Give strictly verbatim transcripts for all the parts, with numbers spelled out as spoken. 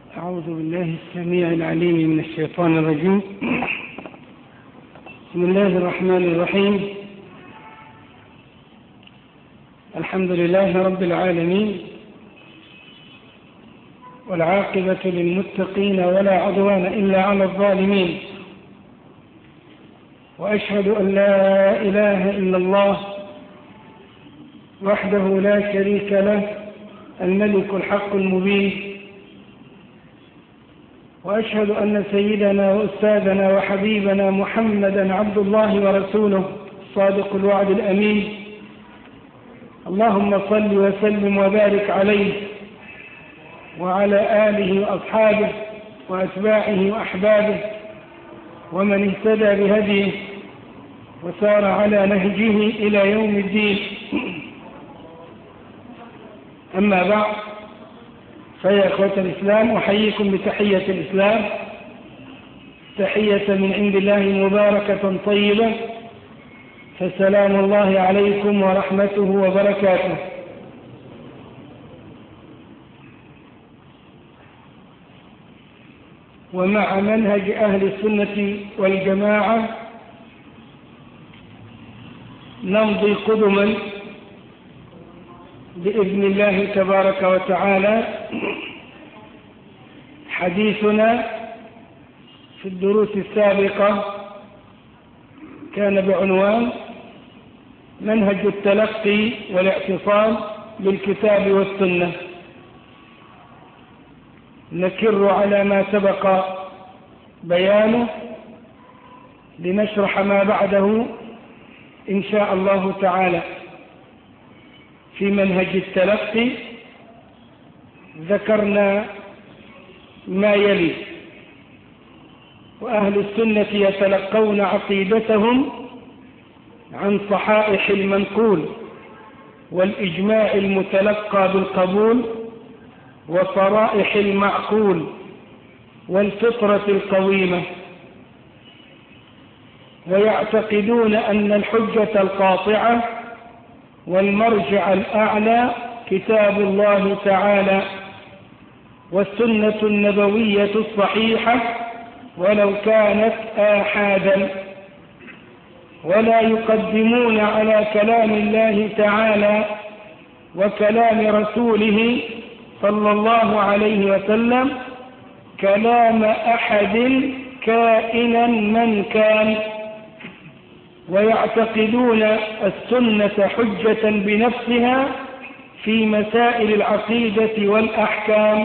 أعوذ بالله السميع العليم من الشيطان الرجيم. بسم الله الرحمن الرحيم. الحمد لله رب العالمين، والعاقبة للمتقين ولا عدوان إلا على الظالمين، وأشهد أن لا إله إلا الله وحده لا شريك له الملك الحق المبين، وأشهد أن سيدنا وأستاذنا وحبيبنا محمدا عبد الله ورسوله الصادق الوعد الأمين. اللهم صل وسلم وبارك عليه وعلى آله وأصحابه وأتباعه وأحبابه ومن اهتدى بهديه وسار على نهجه إلى يوم الدين. أما بعد، فيا إخوة الإسلام، أحييكم بتحية الإسلام، تحية من عند الله مباركة طيبة، فسلام الله عليكم ورحمته وبركاته. ومع منهج أهل السنة والجماعة نمضي قدما بإذن الله تبارك وتعالى. حديثنا في الدروس السابقة كان بعنوان منهج التلقي والاعتصام بالكتاب والسنة. نكر على ما سبق بيانه لنشرح ما بعده إن شاء الله تعالى. في منهج التلقي ذكرنا ما يلي: وأهل السنة يتلقون عقيدتهم عن صحائح المنقول والإجماع المتلقى بالقبول وصرائح المعقول والفطرة القويمة، ويعتقدون أن الحجة القاطعة والمرجع الأعلى كتاب الله تعالى والسنة النبوية الصحيحة ولو كانت آحادا، ولا يقدمون على كلام الله تعالى وكلام رسوله صلى الله عليه وسلم كلام أحد كائنا من كان، ويعتقدون السنة حجة بنفسها في مسائل العقيدة والأحكام،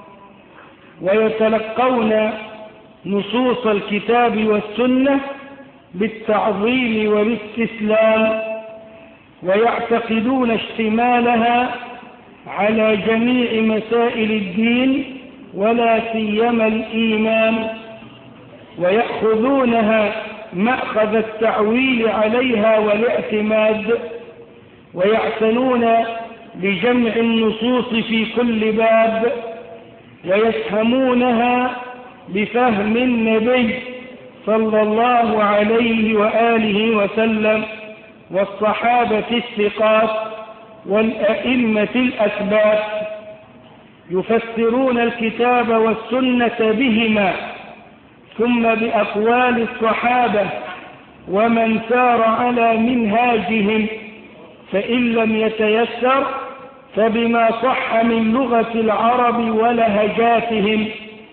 ويتلقون نصوص الكتاب والسنة بالتعظيم والاستسلام، ويعتقدون اشتمالها على جميع مسائل الدين ولا سيما الإيمان، ويأخذونها مأخذ التعويل عليها والاعتماد، ويعتنون بجمع النصوص في كل باب، ويفهمونها بفهم النبي صلى الله عليه وآله وسلم والصحابة الثقات والأئمة الأثبات، يفسرون الكتاب والسنة بهما ثم بأقوال الصحابة ومن سار على منهاجهم، فإن لم يتيسر فبما صح من لغة العرب ولهجاتهم،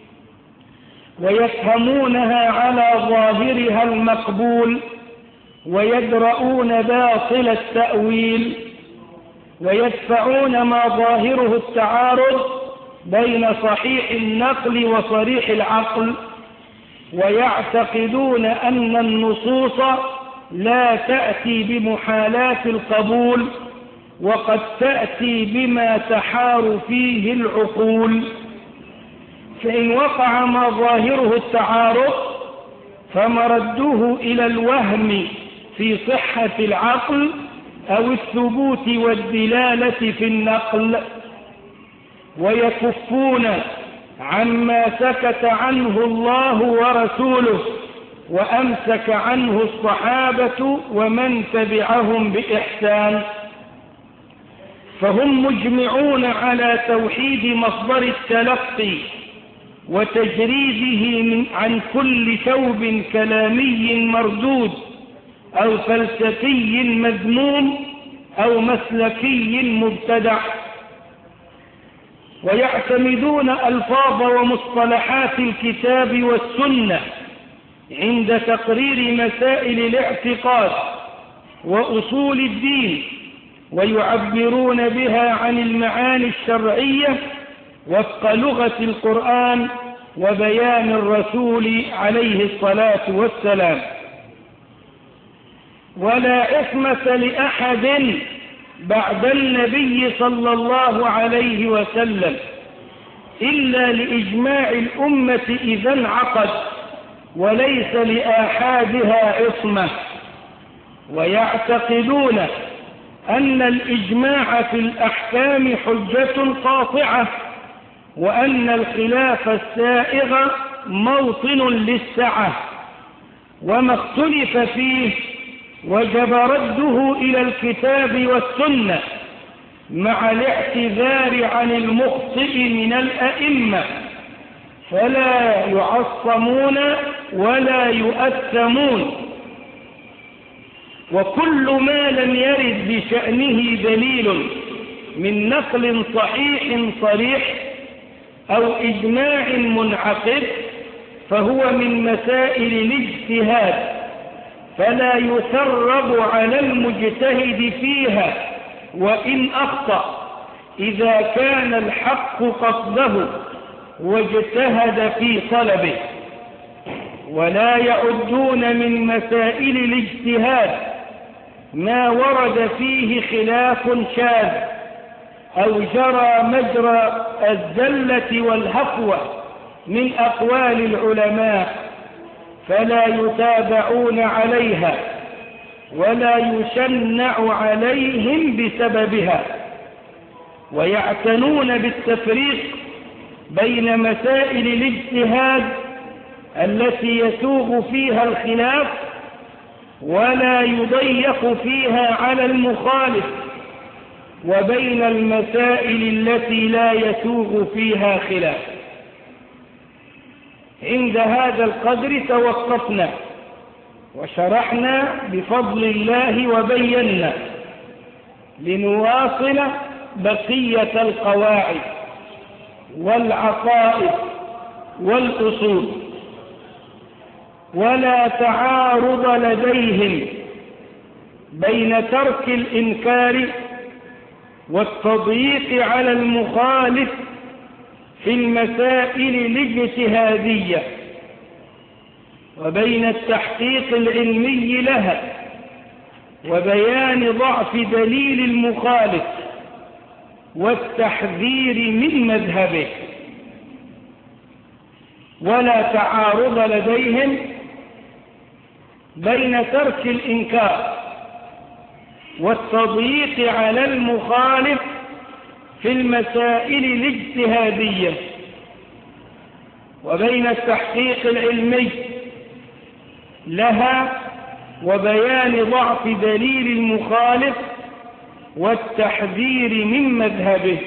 ويفهمونها على ظاهرها المقبول ويدرؤون باطل التأويل، ويدفعون ما ظاهره التعارض بين صحيح النقل وصريح العقل، ويعتقدون أن النصوص لا تأتي بمحالات القبول وقد تأتي بما تحار فيه العقول، فإن وقع ما ظاهره التعارض فمرده إلى الوهم في صحة العقل أو الثبوت والدلالة في النقل، ويكفون عما سكت عنه الله ورسوله وأمسك عنه الصحابة ومن تبعهم بإحسان، فهم مجمعون على توحيد مصدر التلقي وتجريده من عن كل ثوب كلامي مردود أو فلسفي مذموم أو مسلكي مبتدع، ويعتمدون ألفاظ ومصطلحات الكتاب والسنة عند تقرير مسائل الاعتقاد وأصول الدين، ويعبرون بها عن المعاني الشرعية وفق لغة القرآن وبيان الرسول عليه الصلاة والسلام. ولا عصمة لأحد بعد النبي صلى الله عليه وسلم إلا لإجماع الأمة إذا انعقد، وليس لآحادها عصمة. ويعتقدون أن الإجماع في الأحكام حجة قاطعة، وأن الخلاف السائغ موطن للسعة، وما اختلف فيه وجب رده إلى الكتاب والسنة مع الاعتذار عن المخطئ من الأئمة، فلا يعصمون ولا يؤثمون. وكل ما لم يرد بشأنه دليل من نقل صحيح صريح أو إجماع منعقد فهو من مسائل الاجتهاد، فلا يثرب على المجتهد فيها وإن أخطأ إذا كان الحق قصده واجتهد في طلبه. ولا يعدون من مسائل الاجتهاد ما ورد فيه خلاف شاذ أو جرى مجرى الزلة والهفوة من أقوال العلماء، فلا يتابعون عليها ولا يشنع عليهم بسببها. ويعتنون بالتفريق بين مسائل الاجتهاد التي يسوغ فيها الخلاف ولا يضيق فيها على المخالف، وبين المسائل التي لا يسوغ فيها خلاف. عند هذا القدر توقفنا وشرحنا بفضل الله وبينا، لنواصل بقية القواعد والعقائد والأصول. ولا تعارض لديهم بين ترك الإنكار والتضييق على المخالف في المسائل الاجتهادية، وبين التحقيق العلمي لها وبيان ضعف دليل المخالف والتحذير من مذهبه. ولا تعارض لديهم بين ترك الإنكار والتضييق على المخالف في المسائل الاجتهادية، وبين التحقيق العلمي لها وبيان ضعف دليل المخالف والتحذير من مذهبه.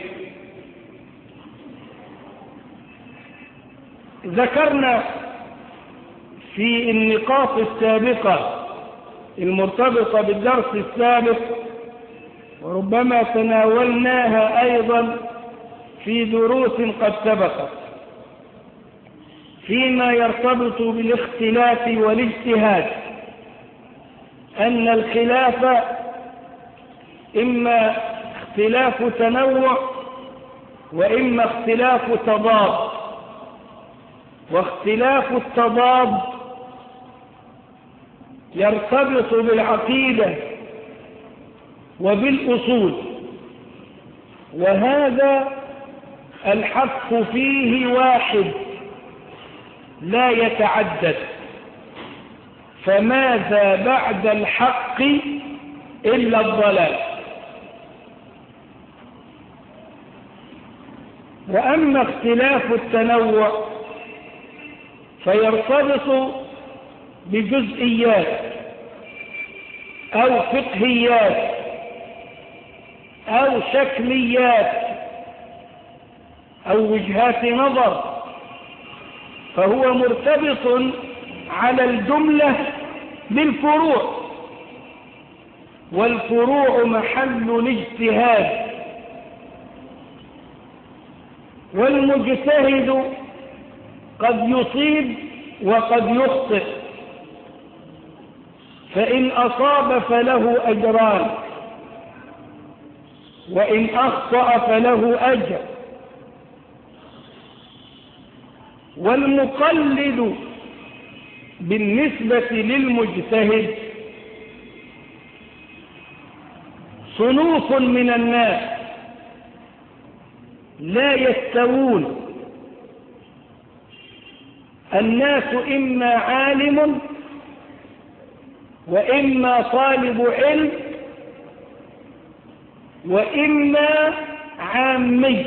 ذكرنا في النقاط السابقة المرتبطة بالدرس السابق، وربما تناولناها أيضا في دروس قد سبقت، فيما يرتبط بالاختلاف والاجتهاد، أن الخلاف إما اختلاف تنوع وإما اختلاف تضاد. واختلاف التضاد يرتبط بالعقيدة وبالأصول، وهذا الحق فيه واحد لا يتعدد، فماذا بعد الحق إلا الضلال. وأما اختلاف التنوع فيرتبط بجزئيات أو فقهيات أو شكليات أو وجهات نظر فهو مرتبط على الجملة بالفروع، والفروع محل الاجتهاد، والمجتهد قد يصيب وقد يخطئ، فإن أصاب فله أجران، وإن أخطأ فله أجر. والمقلد بالنسبة للمجتهد صنوف من الناس لا يستوون. الناس إما عالم وإما طالب علم وإما عامي.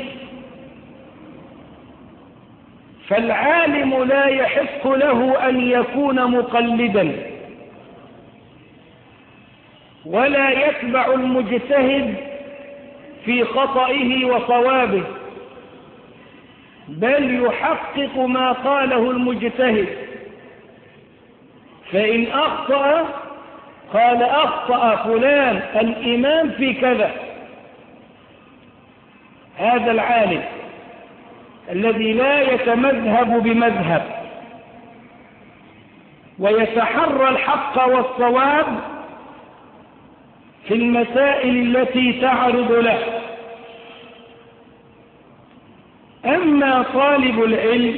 فالعالم لا يحق له أن يكون مقلدا، ولا يتبع المجتهد في خطئه وصوابه، بل يحقق ما قاله المجتهد. فإن أخطأ قال أخطأ فلان الإمام في كذا. هذا العالم الذي لا يتمذهب بمذهب، ويتحرى الحق والصواب في المسائل التي تعرض له. أما طالب العلم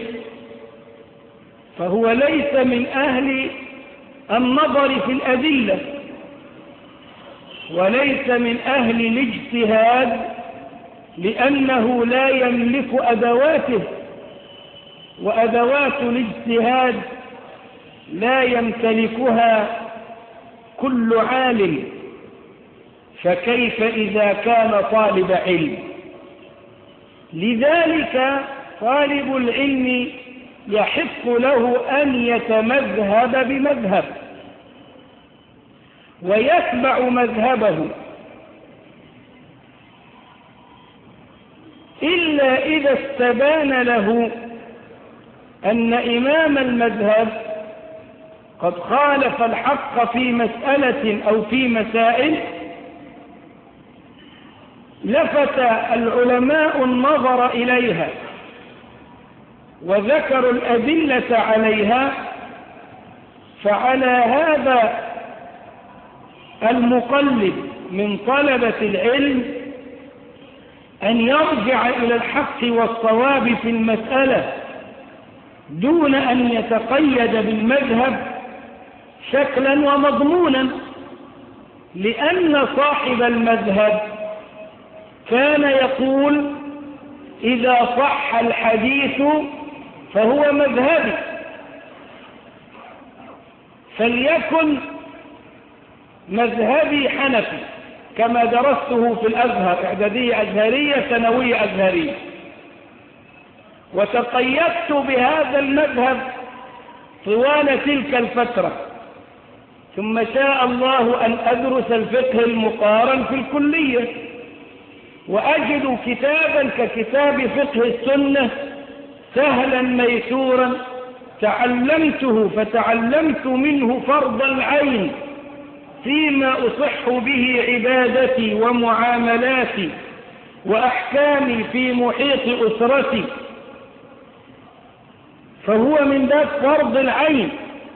فهو ليس من أهل النظر في الأدلة، وليس من أهل الاجتهاد، لأنه لا يملك أدواته، وأدوات الاجتهاد لا يمتلكها كل عالم، فكيف إذا كان طالب علم؟ لذلك طالب العلم يحق له أن يتمذهب بمذهب ويتبع مذهبه، إلا إذا استبان له أن إمام المذهب قد خالف الحق في مسألة أو في مسائل، لفت العلماء النظر إليها وذكروا الأدلة عليها. فعلى هذا المقلد من طلبة العلم أن يرجع إلى الحق والصواب في المسألة دون أن يتقيد بالمذهب شكلا ومضمونا، لأن صاحب المذهب كان يقول إذا صح الحديث فهو مذهبي، فليكن مذهبي حنفي كما درسته في الأزهر، إعدادية أزهرية ثانوية أزهرية، وتقيدت بهذا المذهب طوال تلك الفترة، ثم شاء الله أن أدرس الفقه المقارن في الكلية، وأجد كتابا ككتاب فقه السنة سهلا ميسورا تعلمته، فتعلمت منه فرض العين فيما أصح به عبادتي ومعاملاتي وأحكامي في محيط أسرتي، فهو من باب فرض العين.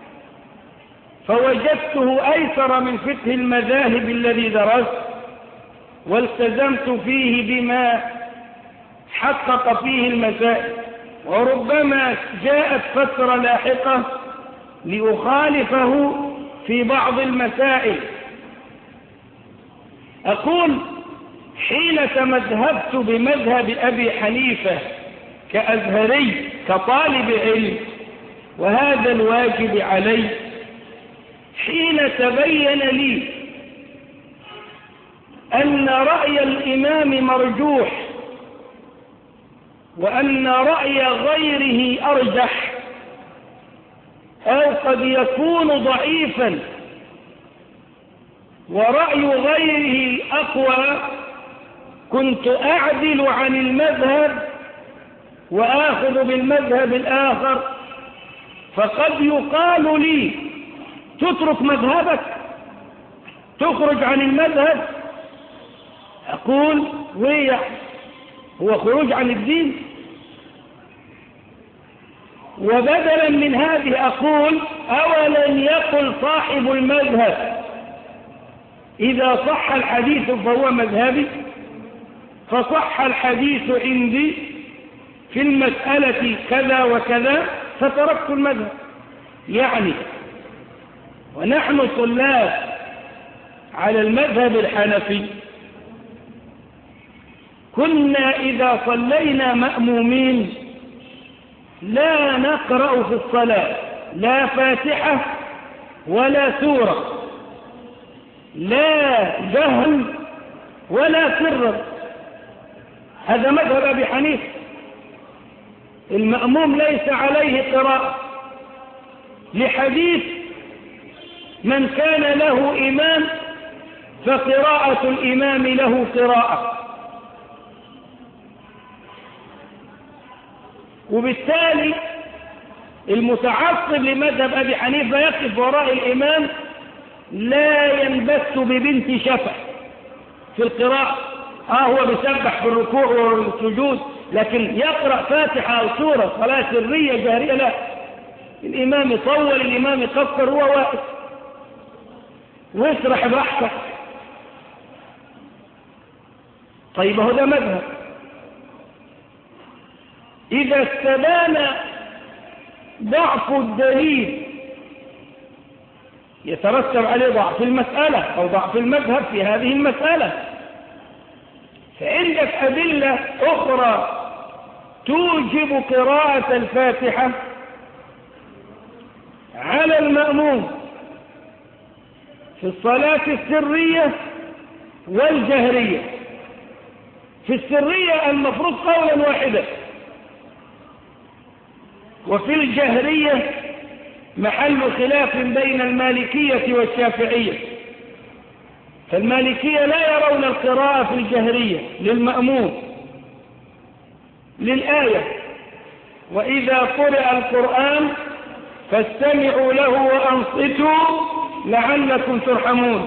فوجدته أيسر من فقه المذاهب الذي درست، والتزمت فيه بما حقق فيه المسائل. وربما جاءت فترة لاحقة لأخالفه في بعض المسائل. أقول حين تمذهبت بمذهب أبي حنيفة كأزهري كطالب علم، وهذا الواجب علي، حين تبين لي أن رأي الإمام مرجوح وأن رأي غيره أرجح أو قد يكون ضعيفا ورأي غيره أقوى، كنت أعدل عن المذهب وآخذ بالمذهب الآخر فقد يقال لي تترك مذهبك، تخرج عن المذهب. أقول ويح هو خروج عن الدين؟ وبدلا من هذه أقول أولن يقل صاحب المذهب إذا صح الحديث فهو مذهبي؟ فصح الحديث عندي في المسألة كذا وكذا فتركت المذهب. يعني ونحن طلاب على المذهب الحنفي كنا إذا صلينا مأمومين لا نقرأ في الصلاة لا فاتحة ولا سورة، لا جهل ولا سر. هذا مذهب أبي حنيفة. المأموم ليس عليه قراءة لحديث من كان له إمام فقراءة الإمام له قراءة. وبالتالي المتعصب لمذهب أبي حنيفة يقف وراء الإمام لا ينبث ببنت شفع في القراءة. آه هو بيسبح في الركوع والسجود، لكن يقرأ فاتحة أو سورة صلاة سرية جهرية لا. الإمام يطول، الإمام يقصر، هو واقف ويسرح براحته. طيب هو ده مذهب. إذا استبان ضعف الدليل يترتب عليه ضعف المسألة أو ضعف المذهب في هذه المسألة، فعندك أدلة أخرى توجب قراءة الفاتحة على المأموم في الصلاة السرية والجهرية. في السرية المفروض قولا واحدا، وفي الجهرية محل خلاف بين المالكية والشافعية. فالمالكية لا يرون القراءة في الجهرية للمأموم للآية وإذا قرأ القرآن فاستمعوا له وأنصتوا لعلكم ترحمون،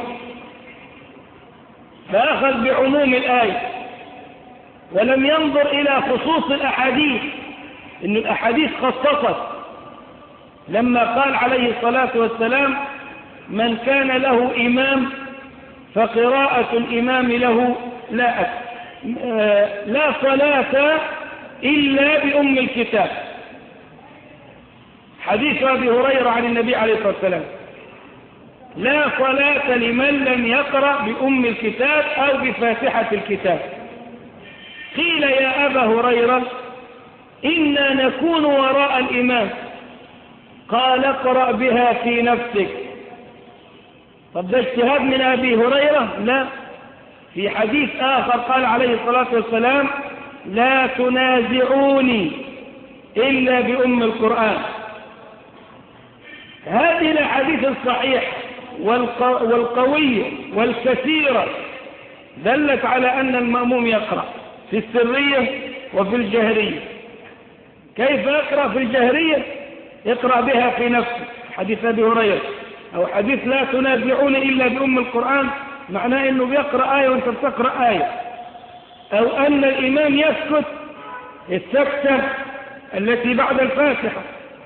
فأخذ بعموم الآية ولم ينظر إلى خصوص الأحاديث، إن الأحاديث خصصت لما قال عليه الصلاة والسلام من كان له إمام فقراءة الإمام له لا لا صلاة إلا بأم الكتاب. حديث أبي هريرة عن النبي عليه الصلاة والسلام لا صلاة لمن لم يقرأ بأم الكتاب أو بفاتحة الكتاب. قيل يا أبا هريرة إنا نكون وراء الإمام، قال اقرأ بها في نفسك. طب ده اجتهاد من أبي هريرة؟ لا. في حديث آخر قال عليه الصلاة والسلام لا تنازعوني إلا بأم القرآن. هذه الأحاديث الصحيحة والقوية والكثيرة دلت على أن المأموم يقرأ في السرية وفي الجهرية. كيف يقرأ في الجهرية؟ اقرأ بها في نفسك، حديث أبي هريرة. أو حديث لا تنازعون إلا بأم القرآن، معناه أنه بيقرأ آية وأنت بتقرأ آية. أو أن الإمام يسكت السكتة التي بعد الفاتحة.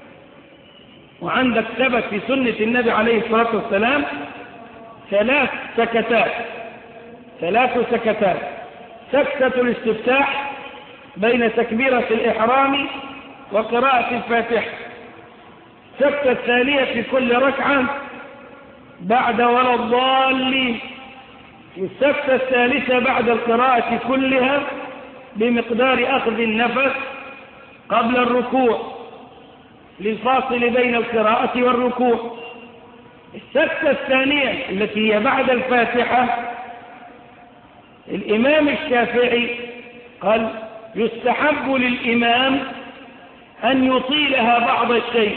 وعندك ثبت في سنة النبي عليه الصلاة والسلام ثلاث سكتات ثلاث سكتات سكتة الاستفتاح بين تكبيرة الإحرام وقراءة الفاتحة، السكتة الثانية في كل ركعة بعد ولا الضالين، والسكتة الثالثة بعد القراءة كلها بمقدار أخذ النفس قبل الركوع للفاصل بين القراءة والركوع. السكتة الثانية التي هي بعد الفاتحة الإمام الشافعي قال يستحب للإمام أن يطيلها بعض الشيء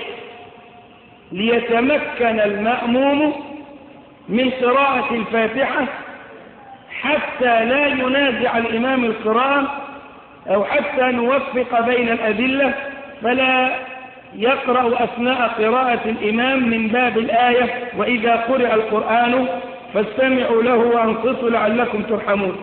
ليتمكن المأموم من قراءة الفاتحة حتى لا ينازع الإمام القراءة أو حتى نوفق بين الأدلة فلا يقرأ أثناء قراءة الإمام من باب الآية وإذا قرأ القرآن فاستمعوا له وأنصتوا لعلكم ترحمون.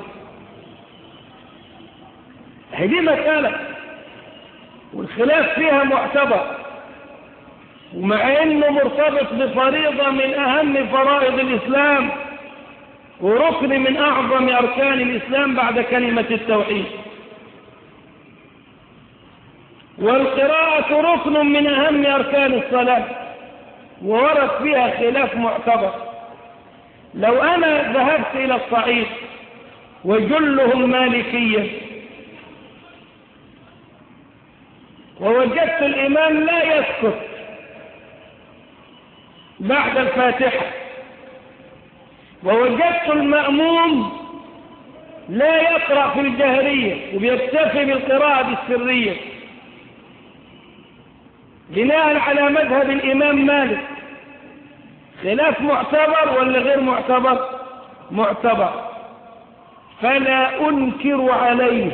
هذه مسألة والخلاف فيها معتبر، ومع أنه مرتبط بفريضة من أهم فرائض الإسلام وركن من أعظم أركان الإسلام بعد كلمة التوحيد. والقراءة ركن من أهم أركان الصلاة وورد فيها خلاف معتبر. لو أنا ذهبت إلى الصعيد وجلهم مالكية ووجدت الإمام لا يسكت بعد الفاتحة، ووجدت المأموم لا يقرأ في الجهرية وبيكتفي بالقراءة بالسرية بناء على مذهب الإمام مالك، خلاف معتبر ولا غير معتبر؟ معتبر. فلا أنكر عليه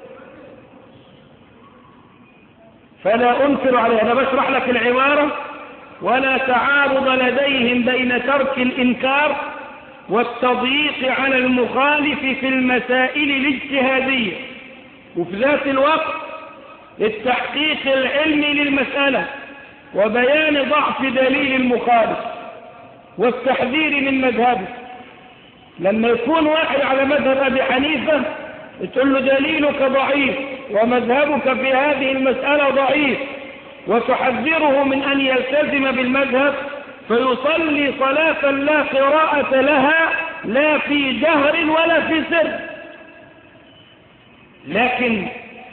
فلا أنكر عليه أنا بشرح لك العبارة. ولا تعارض لديهم بين ترك الإنكار والتضييق على المخالف في المسائل الاجتهادية، وفي ذات الوقت التحقيق العلمي للمسألة وبيان ضعف دليل المخالف والتحذير من مذهبه. لما يكون واحد على مذهب أبي حنيفة تقول له دليلك ضعيف ومذهبك في هذه المسألة ضعيف، وتحذره من أن يلتزم بالمذهب فيصلي صلاة لا قراءة لها لا في جهر ولا في سر. لكن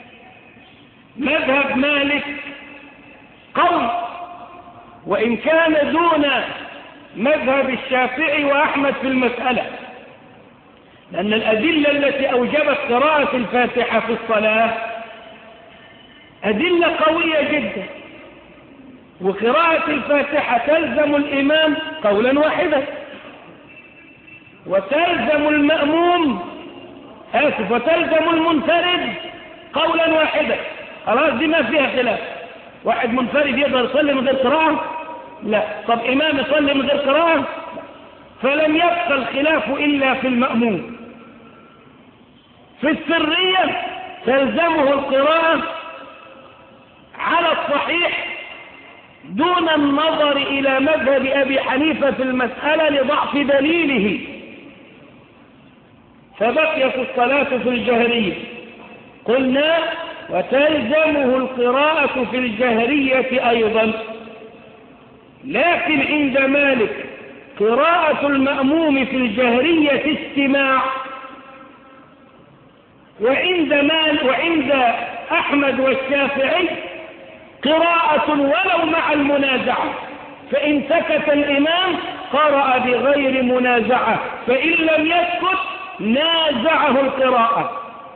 مذهب مالك قوي وإن كان دون مذهب الشافعي وأحمد في المسألة، لأن الأدلة التي أوجبت قراءة الفاتحة في الصلاة أدلة قوية جدا، وقراءة الفاتحة تلزم الإمام قولا واحدا وتلزم المأموم آسف وتلزم المنفرد قولا واحدا. خلاص دي ما فيها خلاف. واحد منفرد يقدر يصلي من غير قراءة؟ لا. طب إمام يصلي من غير قراءة؟ فلم يبقى الخلاف إلا في المأموم. في السرية تلزمه القراءة على الصحيح دون النظر إلى مذهب أبي حنيفة في المسألة لضعف دليله، فبقيت الصلاة في الجهرية. قلنا وتلزمه القراءة في الجهرية أيضا. لكن عند مالك قراءة المأموم في الجهرية استماع، وعند مال وعند أحمد والشافعي قراءة ولو مع المنازعة، فإن سكت الإمام قرأ بغير منازعة، فإن لم يسكت نازعه القراءة.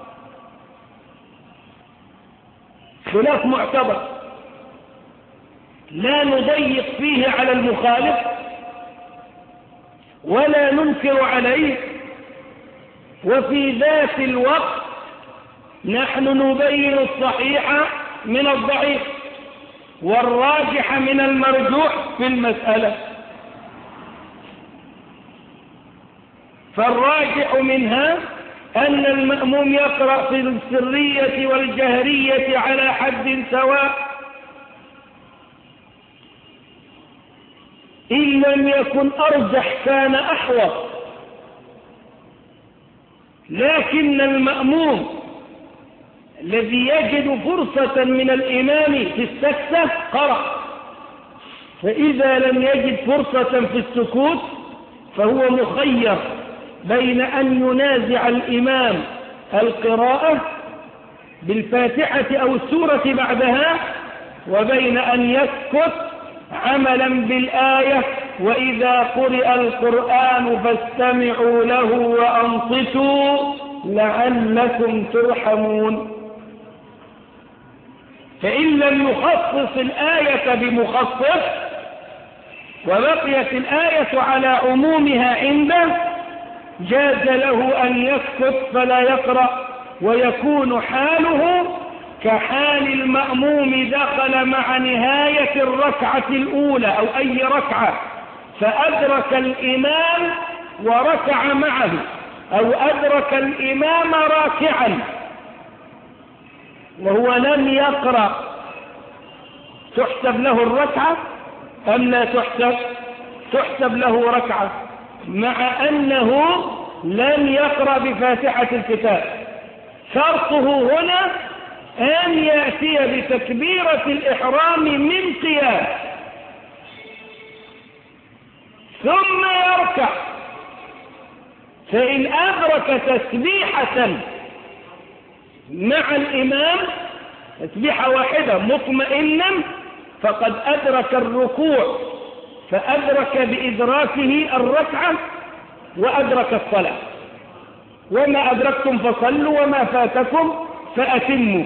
خلاف معتبر لا نضيق فيه على المخالف ولا ننكر عليه، وفي ذات الوقت نحن نبين الصحيح من الضعيف والراجح من المرجوح في المسألة. فالراجح منها أن المأموم يقرأ في السرية والجهرية على حد سواء، إن لم يكن أرجح كان أحوط. لكن المأموم الذي يجد فرصة من الإمام في السكتة قرأ، فإذا لم يجد فرصة في السكوت فهو مخير بين أن ينازع الإمام القراءة بالفاتحة أو السورة بعدها وبين أن يسكت عملا بالآية وإذا قرئ القرآن فاستمعوا له وأنصتوا لعلكم ترحمون. فإن لم يخصص الآية بمخصص وبقيت الآية على عمومها عنده جاز له أن يسكت فلا يقرأ، ويكون حاله كحال المأموم دخل مع نهاية الركعة الأولى أو أي ركعة فأدرك الإمام وركع معه، أو أدرك الإمام راكعا وهو لم يقرأ، تحسب له الركعة أم لا تحسب؟ تحسب له ركعة، مع أنه لم يقرأ بفاتحة الكتاب. شرطه هنا أن يأتي بتكبيرة الإحرام من قيام ثم يركع، فإن أدرك تسبيحة مع الإمام تسبيحة واحدة مطمئنا فقد أدرك الركوع، فأدرك بإدراكه الركعة وأدرك الصلاة. وما أدركتم فصلوا وما فاتكم فأتموا.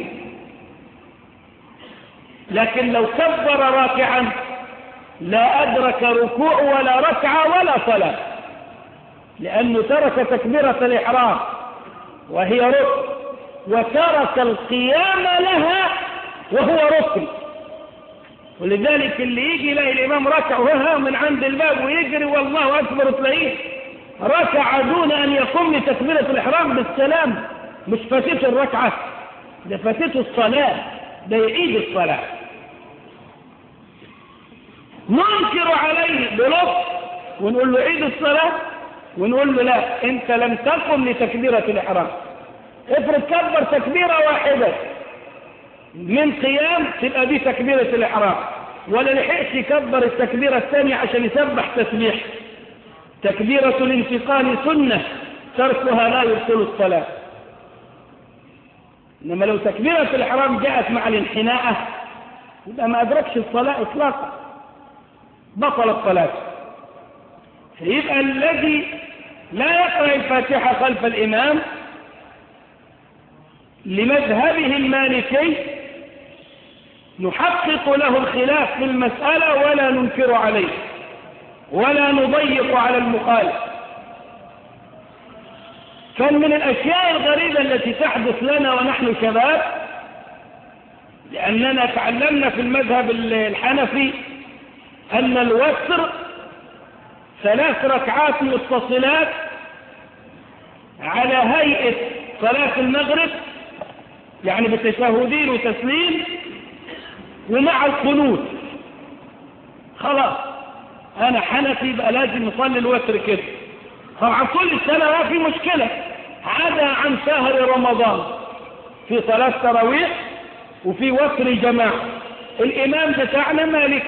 لكن لو كبر راكعا لا أدرك ركوع ولا ركعة ولا صلاة، لأنه ترك تكبيرة الإحرام وهي ركن، وترك القيام لها وهو ركن. ولذلك اللي يجي يلاقي الإمام ركع وها من عند الباب ويجري والله أكبر تلاقيه ركع دون أن يقوم لتكبيرة الإحرام بالسلام، مش فاتته الركعة، ده فاتته الصلاة، ده يعيد الصلاة. ننكر عليه بلطف ونقول له عيد الصلاة، ونقول له لا أنت لم تقم لتكبيرة الإحرام. افرض كبر تكبيرة واحدة من قيام تبقى دي تكبيرة الإحرام، ولا لحقش يكبر التكبيرة الثانية عشان يسبح تسبيح. تكبيرة الانتقال سنة تركها لا يبطل الصلاة. إنما لو تكبيرة الإحرام جاءت مع الانحناءة يبقى ما أدركش الصلاة إطلاقا، بطل الصلاة. فيبقى الذي لا يقرأ الفاتحة خلف الإمام لمذهبه المالكي نحقق له الخلاف في المسألة ولا ننكر عليه ولا نضيق على المخالف. كان من الأشياء الغريبة التي تحدث لنا ونحن شباب، لأننا تعلمنا في المذهب الحنفي أن الوتر ثلاث ركعات متصلات على هيئة صلاة المغرب، يعني بتشهدين وتسليم ومع القنوت. خلاص أنا حنفي بقى لازم نصلي الوتر كده. طبعا كل سنة ما في مشكلة، عدا عن شهر رمضان في صلاة تراويح وفي وتر جماعة. الإمام بتاعنا مالكي،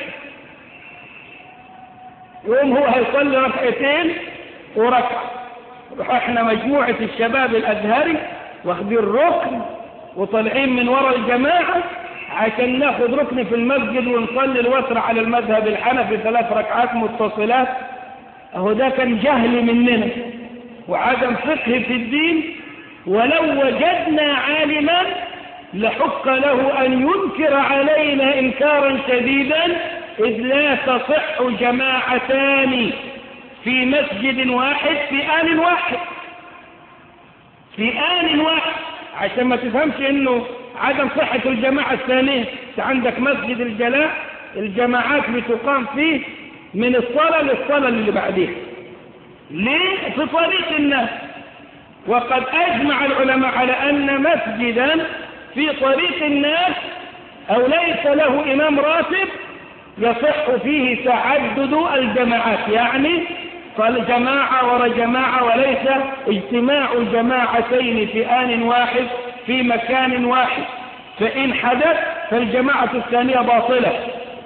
يوم هو هيصلي ركعتين وركعة، احنا مجموعة الشباب الأزهري واخدين ركن وطالعين من وراء الجماعة عشان ناخد ركن في المسجد ونصلي الوتر على المذهب الحنفي ثلاث ركعات متصلات. اهو ده كان جهل مننا وعدم فقه في الدين. ولو وجدنا عالما لحق له أن ينكر علينا إنكارا شديدا، إذ لا تصح جماعتان في مسجد واحد في آن واحد في آن واحد عشان ما تفهمش إنه عدم صحة الجماعة الثانية. عندك مسجد الجلاء الجماعات بتقام فيه من الصلاة للصلاة اللي بعدها. ليه؟ في طريق الناس. وقد أجمع العلماء على أن مسجدا في طريق الناس أو ليس له إمام راتب يصح فيه تعدد الجماعات، يعني فالجماعة ورا جماعة وليس اجتماع الجماعتين في آن واحد في مكان واحد. فإن حدث فالجماعة الثانية باطلة.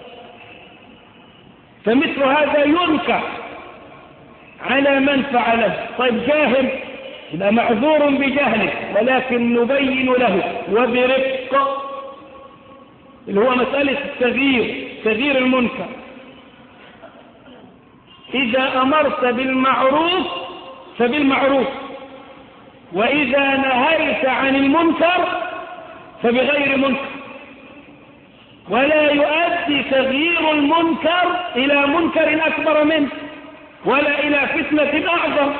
فمثل هذا ينكر على من فعله. طيب جاهل يبقى معذور بجهله، ولكن نبين له وبرفق، اللي هو مسألة التغيير، تغيير المنكر. إذا أمرت بالمعروف فبالمعروف، وإذا نهيت عن المنكر فبغير منكر. ولا يؤدي تغيير المنكر إلى منكر أكبر منه ولا إلى فتنة أعظم،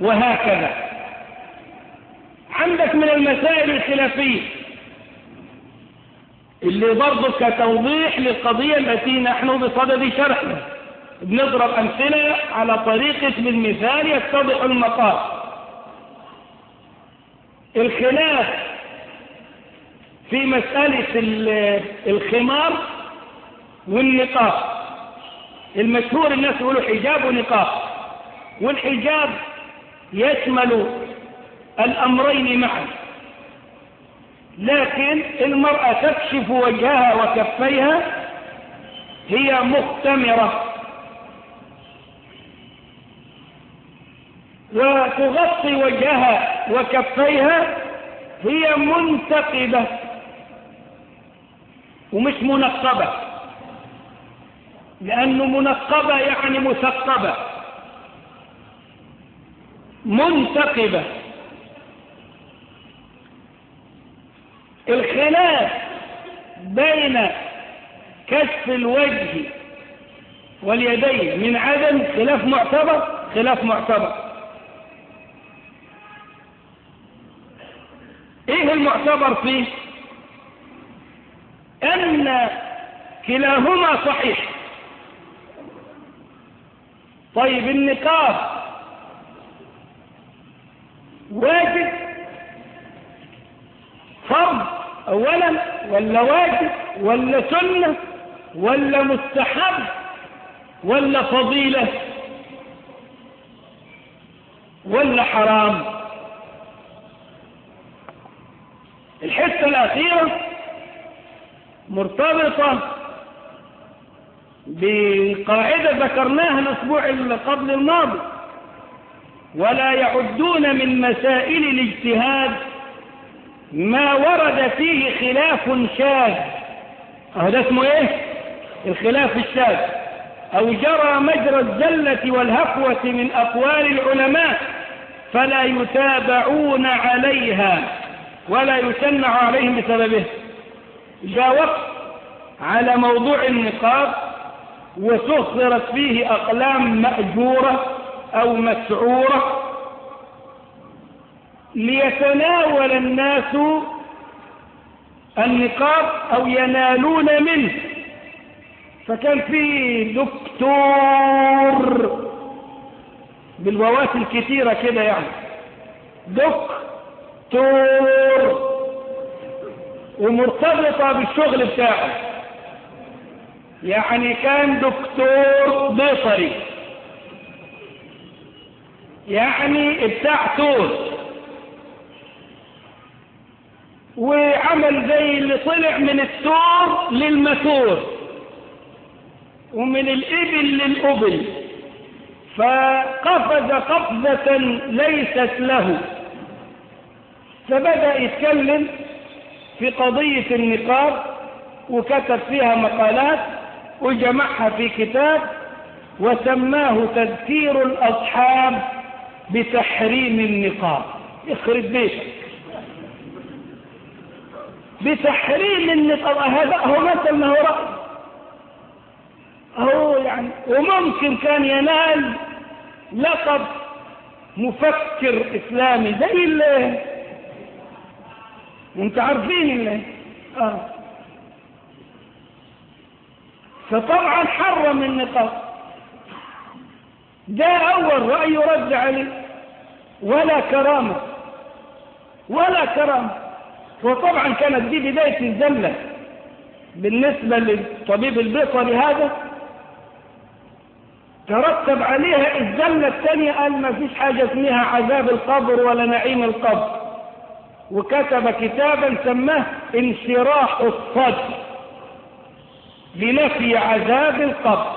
وهكذا. عندك من المسائل الخلافية اللي برضه كتوضيح للقضية التي نحن بصدد شرحها، بنضرب أمثلة على طريقة بالمثال يتضح المقام. الخلاف في مسألة الخمار والنقاب، المشهور الناس يقولوا حجاب ونقاب، والحجاب يشمل الأمرين معا، لكن المرأة تكشف وجهها وكفيها، هي مختمرة، وتغطي وجهها وكفيها، هي منتقبة ومش منقبة، لأنه منقبة يعني مثقبة، منتقبة. الخلاف بين كشف الوجه واليدين من عدم خلاف معتبر، خلاف معتبر. ايه المعتبر فيه؟ ان كلاهما صحيح. طيب النقاب واجب فرض اولا ولا واجب ولا سنة ولا مستحب ولا فضيلة ولا حرام؟ الحتة الأخيرة مرتبطة بقاعدة ذكرناها الأسبوع قبل الماضي، ولا يعدون من مسائل الاجتهاد ما ورد فيه خلاف شاذ. هذا اسمه ايه؟ الخلاف الشاذ، او جرى مجرى الزلة والهفوة من اقوال العلماء فلا يتابعون عليها ولا يشنع عليهم بسببه. جاء وقت على موضوع النقاب وسخرت فيه اقلام مأجورة او مسعورة ليتناول الناس النقاب أو ينالون منه، فكان في دكتور بالواوات الكثيرة كده، يعني دكتور ومرتبطة بالشغل بتاعه، يعني كان دكتور بيطري، يعني بتاع طول، وعمل زي اللي طلع من التور للمتور ومن الإبل للأبل، فقفز قفزة ليست له، فبدأ يتكلم في قضية النقاب وكتب فيها مقالات وجمعها في كتاب وسماه تذكير الأصحاب بتحريم النقاب. يخرب بيتك بتحريم النقاب، هذا هو مثل ما هو رأي، هو يعني وممكن كان ينال لقب مفكر إسلامي زي اللي انت عارفين اللي آه. فطبعا حرم النقاب، ده أول رأي يرد عليه، ولا كرامة ولا كرامة. وطبعا كانت دي بداية الزلة بالنسبة للطبيب البيطري هذا، ترتب عليها الزلة الثانية، قال ما فيش حاجة اسمها عذاب القبر ولا نعيم القبر، وكتب كتابا سماه انشراح الصدر لنفي عذاب القبر.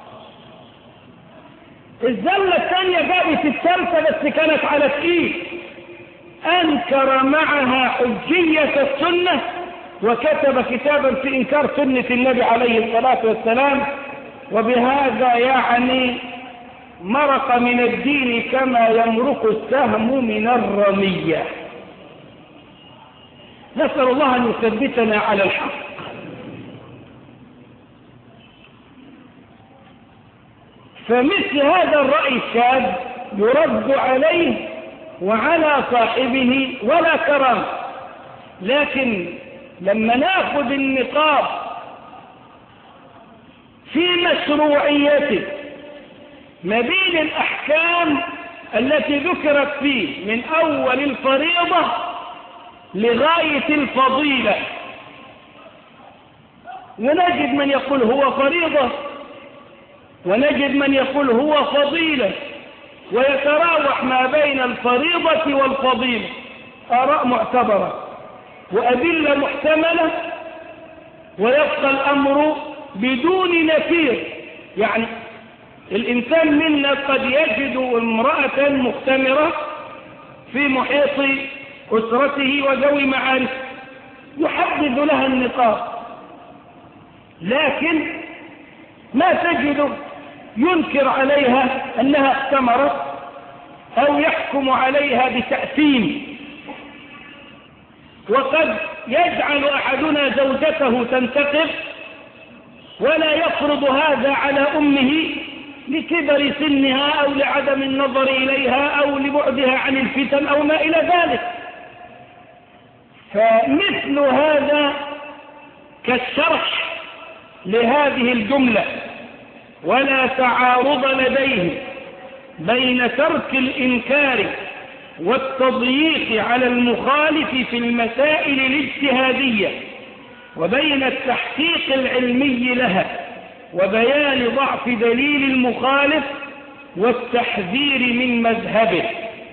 الزلة الثانية جابت الثالثة بس كانت على تقيل، أنكر معها حجية السنة وكتب كتابا في إنكار سنة النبي عليه الصلاة والسلام، وبهذا يعني مرق من الدين كما يمرق السهم من الرمية. نسأل الله أن يثبتنا على الحق. فمثل هذا الرأي الشاذ يرد عليه وعلى صاحبه ولا كرامة، لكن لما ناخذ النقاب في مشروعيته ما بين الأحكام التي ذكرت فيه من أول الفريضة لغاية الفضيلة، ونجد من يقول هو فريضة ونجد من يقول هو فضيلة، ويتراوح ما بين الفريضة والفضيلة، آراء معتبرة وأدلة محتملة، ويبقى الأمر بدون نفير. يعني الإنسان منا قد يجد امرأة مختمرة في محيط أسرته وذوي معارفه يحدد لها النقاب، لكن ما تجد ينكر عليها أنها اختمرت أو يحكم عليها بتأثيم. وقد يجعل أحدنا زوجته تنتقب ولا يفرض هذا على أمه لكبر سنها أو لعدم النظر إليها أو لبعدها عن الفتن أو ما إلى ذلك. فمثل هذا كالشرح لهذه الجملة، ولا تعارض لديه بين ترك الإنكار والتضييق على المخالف في المسائل الاجتهادية وبين التحقيق العلمي لها وبيان ضعف دليل المخالف والتحذير من مذهبه.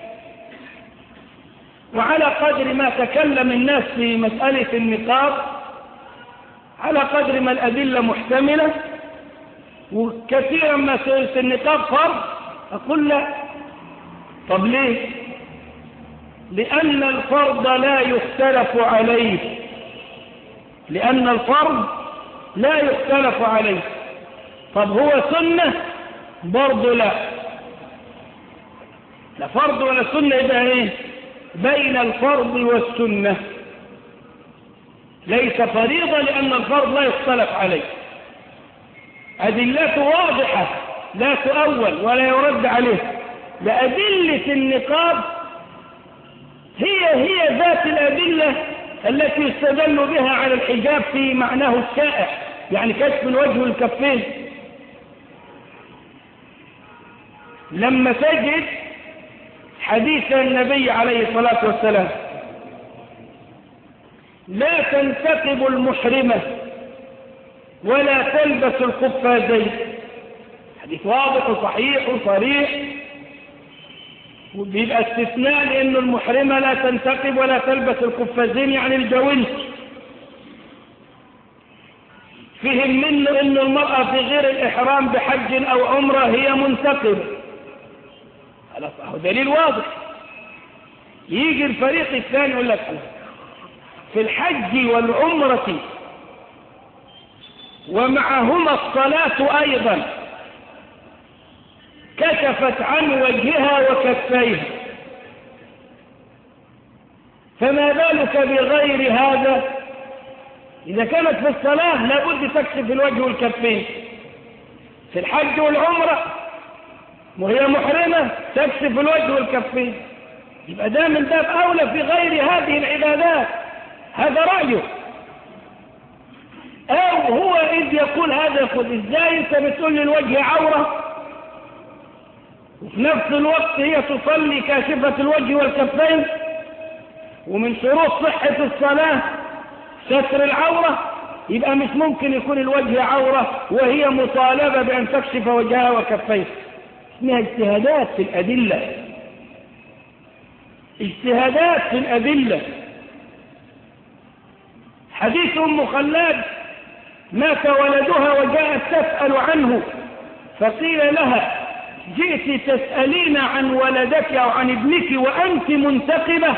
وعلى قدر ما تكلم الناس في مسألة النقاب على قدر ما الأدلة محتملة، وكثيرا ما سئلت النقاب فرض أقول لا. طب ليه؟ لأن الفرض لا يختلف عليه، لأن الفرض لا يختلف عليه. طب هو سنة؟ برضه لا، لا فرض ولا سنة، يبقى ايه؟ بين الفرض والسنة، ليس فريضة لأن الفرض لا يختلف عليه. أدلته واضحة لا تؤول ولا يرد عليه، لأدلة النقاب هي هي ذات الأدلة التي يستدل بها على الحجاب في معناه الشائع، يعني كشف الوجه والكفين. لما تجد حديث النبي عليه الصلاة والسلام لا تنتقب المحرمة ولا تلبس القفازين، حديث واضح وصحيح وصريح، وبيبقى استثناء لأن المحرمة لا تنتقب ولا تلبس القفازين يعني الجوانس. فهم منه أن المرأة في غير الإحرام بحج أو عمرة هي منتقبة، هذا دليل واضح. يجي الفريق الثاني يقول لك في الحج والعمرة ومعهما الصلاة أيضا كشفت عن وجهها وكفيها، فما بالك بغير هذا؟ إذا كانت في الصلاة لابد تكشف الوجه والكفين، في الحج والعمرة وهي محرمة تكشف الوجه والكفين، يبقى ده من باب أولى في غير هذه العبادات. هذا رأيه. أو هو إذ يقول هذا يقول إزاي أنت بتقول لي الوجه عورة وفي نفس الوقت هي تصلي كاشفة الوجه والكفين، ومن شروط صحة الصلاة ستر العورة، يبقى مش ممكن يكون الوجه عورة وهي مطالبة بأن تكشف وجهها وكفيها. اسمها اجتهادات في الأدلة، اجتهادات في الأدلة. حديث أم خلاد مات ولدها وجاءت تسأل عنه، فقيل لها جئت تسألين عن ولدك أو عن ابنك وأنت منتقبة؟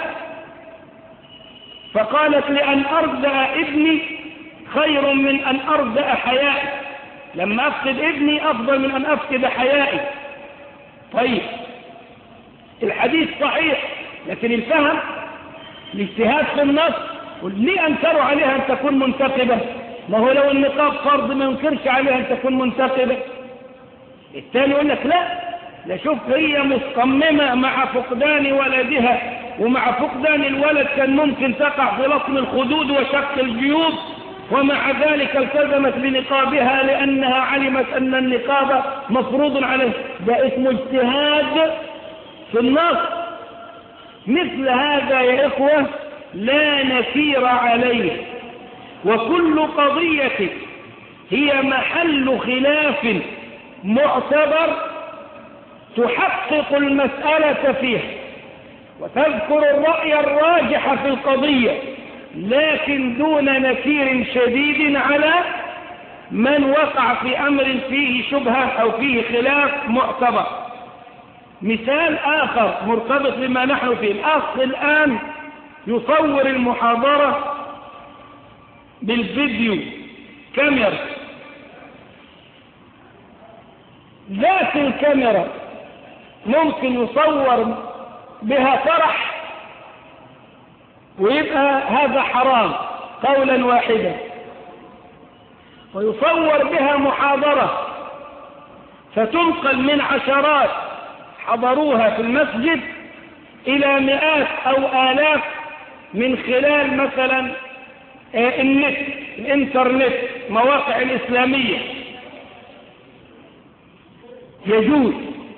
فقالت لأن أرضع ابني خير من أن أرضع حيائي، لما أفقد ابني أفضل من أن أفقد حيائي. طيب الحديث صحيح، لكن الفهم الاجتهاد في النص، ليه أنكروا عليها أن تكون منتقبة؟ ما هو لو النقاب فرض ما ينكرش عليها أن تكون منتقبة. الثاني يقول لك لا، لا شوف هي مصممة مع فقدان ولدها، ومع فقدان الولد كان ممكن تقع في لطم الخدود وشق الجيوب، ومع ذلك التزمت بنقابها لأنها علمت أن النقاب مفروض عليه. ده اسمه اجتهاد في النص. مثل هذا يا إخوة لا نكير عليه، وكل قضية هي محل خلاف معتبر تحقق المسألة فيها وتذكر الرأي الراجح في القضية، لكن دون نكير شديد على من وقع في أمر فيه شبهة أو فيه خلاف معتبر. مثال آخر مرتبط بما نحن فيه، الأخ الآن يصور المحاضرة بالفيديو كاميرا، ذات الكاميرا ممكن يصور بها فرح ويبقى هذا حرام قولا واحدا، ويصور بها محاضرة فتنقل من عشرات حضروها في المسجد إلى مئات أو آلاف من خلال مثلا النت، الانترنت، مواقع الإسلامية. يجوز،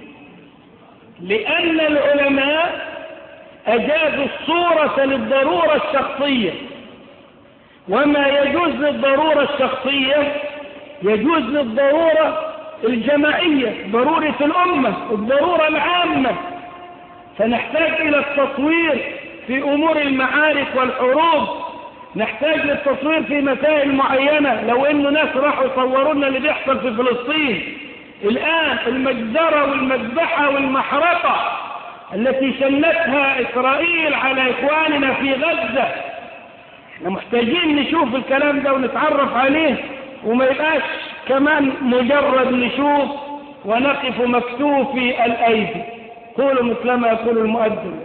لأن العلماء أجازوا الصورة للضرورة الشخصية، وما يجوز للضرورة الشخصية يجوز للضرورة الجماعية، ضرورة الأمة، الضرورة العامة. فنحتاج إلى التصوير في أمور المعارك والحروب، نحتاج للتصوير في مسائل معينة. لو إنه ناس راحوا يصورونا اللي بيحصل في فلسطين الآن، المجزرة والمذبحة والمحرقة التي شنتها إسرائيل على إخواننا في غزة، احنا محتاجين نشوف الكلام ده ونتعرف عليه، وما يبقاش كمان مجرد نشوف ونقف مكتوفي الأيدي. قولوا مثل ما يقول المؤذن.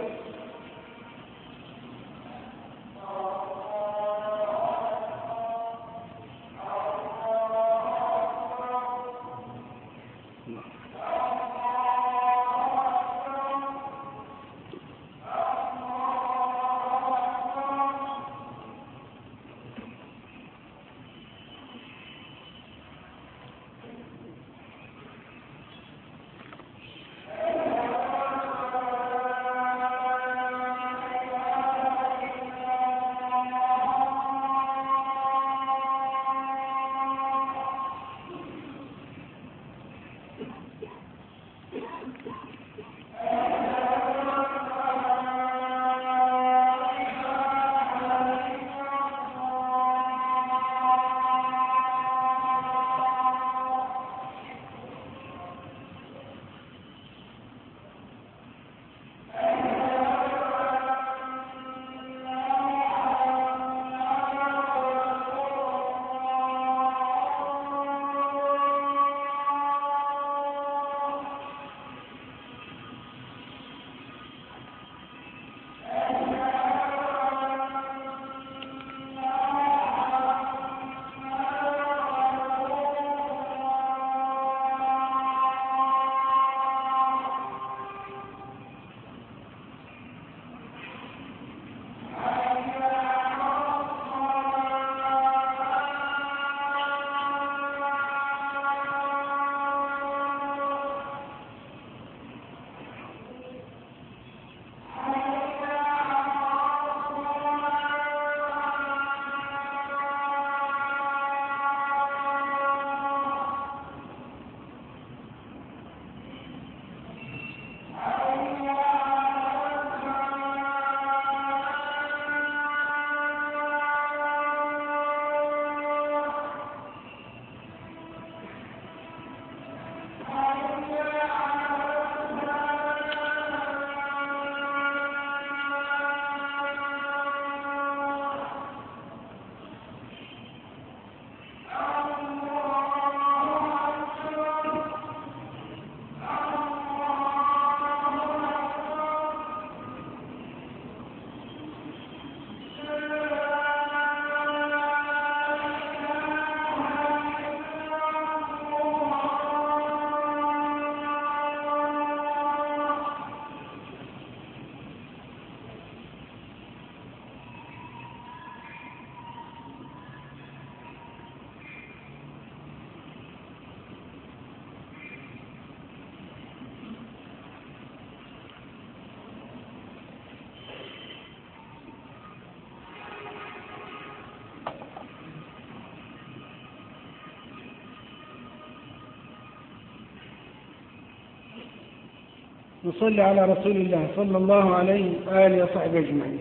نصلي على رسول الله صلى الله عليه وآله وصحبه أجمعين.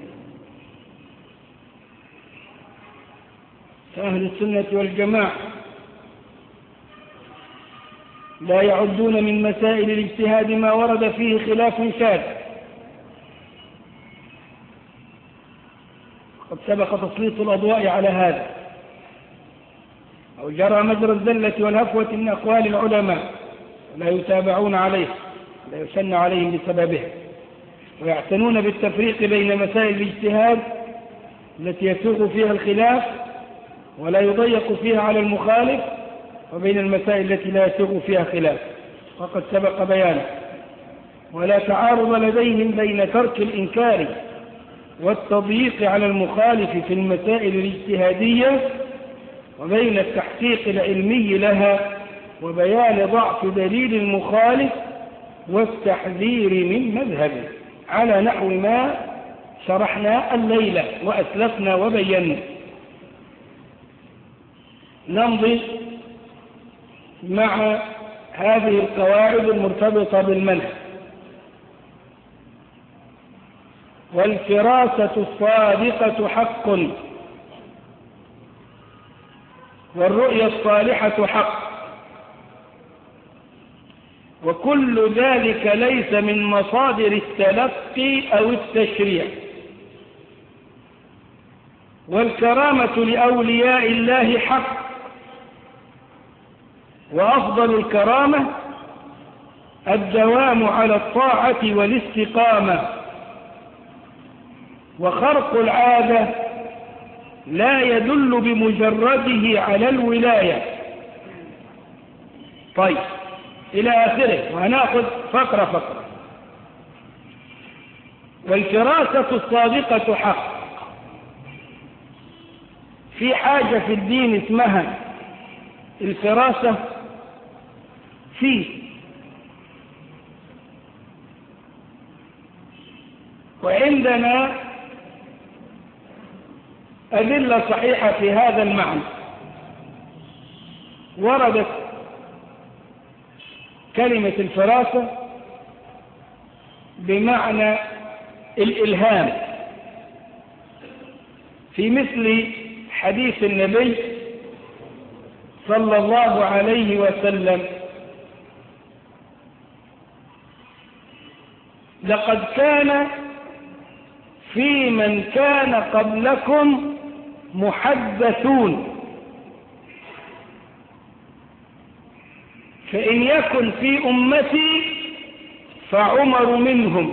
فأهل السنة والجماعة لا يعدون من مسائل الاجتهاد ما ورد فيه خلاف شاذ، قد سبق تسليط الأضواء على هذا، أو جرى مجرى الزلة والهفوة من أقوال العلماء لا يتابعون عليه، لا يسن عليهم بسببه، ويعتنون بالتفريق بين مسائل الاجتهاد التي يسوغ فيها الخلاف ولا يضيق فيها على المخالف، وبين المسائل التي لا يسوغ فيها خلاف، وقد سبق بيانه. ولا تعارض لديهم بين ترك الإنكار والتضييق على المخالف في المسائل الاجتهادية وبين التحقيق العلمي لها وبيان ضعف دليل المخالف والتحذير من مذهبه، على نحو ما شرحنا الليلة وأسلفنا وبينا. نمضي مع هذه القواعد المرتبطة بالمنهج. والفراسة الصادقة حق، والرؤيا الصالحة حق، وكل ذلك ليس من مصادر التلقي أو التشريع. والكرامة لأولياء الله حق، وأفضل الكرامة الدوام على الطاعة والاستقامة، وخرق العادة لا يدل بمجرده على الولاية. طيب إلى آخره، وهنأخذ فقرة فقرة. والفراسة الصادقة حق، في حاجة في الدين اسمها الفراسة فيه، وعندنا أدلة صحيحة في هذا المعنى. وردت كلمة الفراسة بمعنى الإلهام في مثل حديث النبي صلى الله عليه وسلم: لقد كان في من كان قبلكم محدثون، فإن يكن في أمتي فعمر منهم.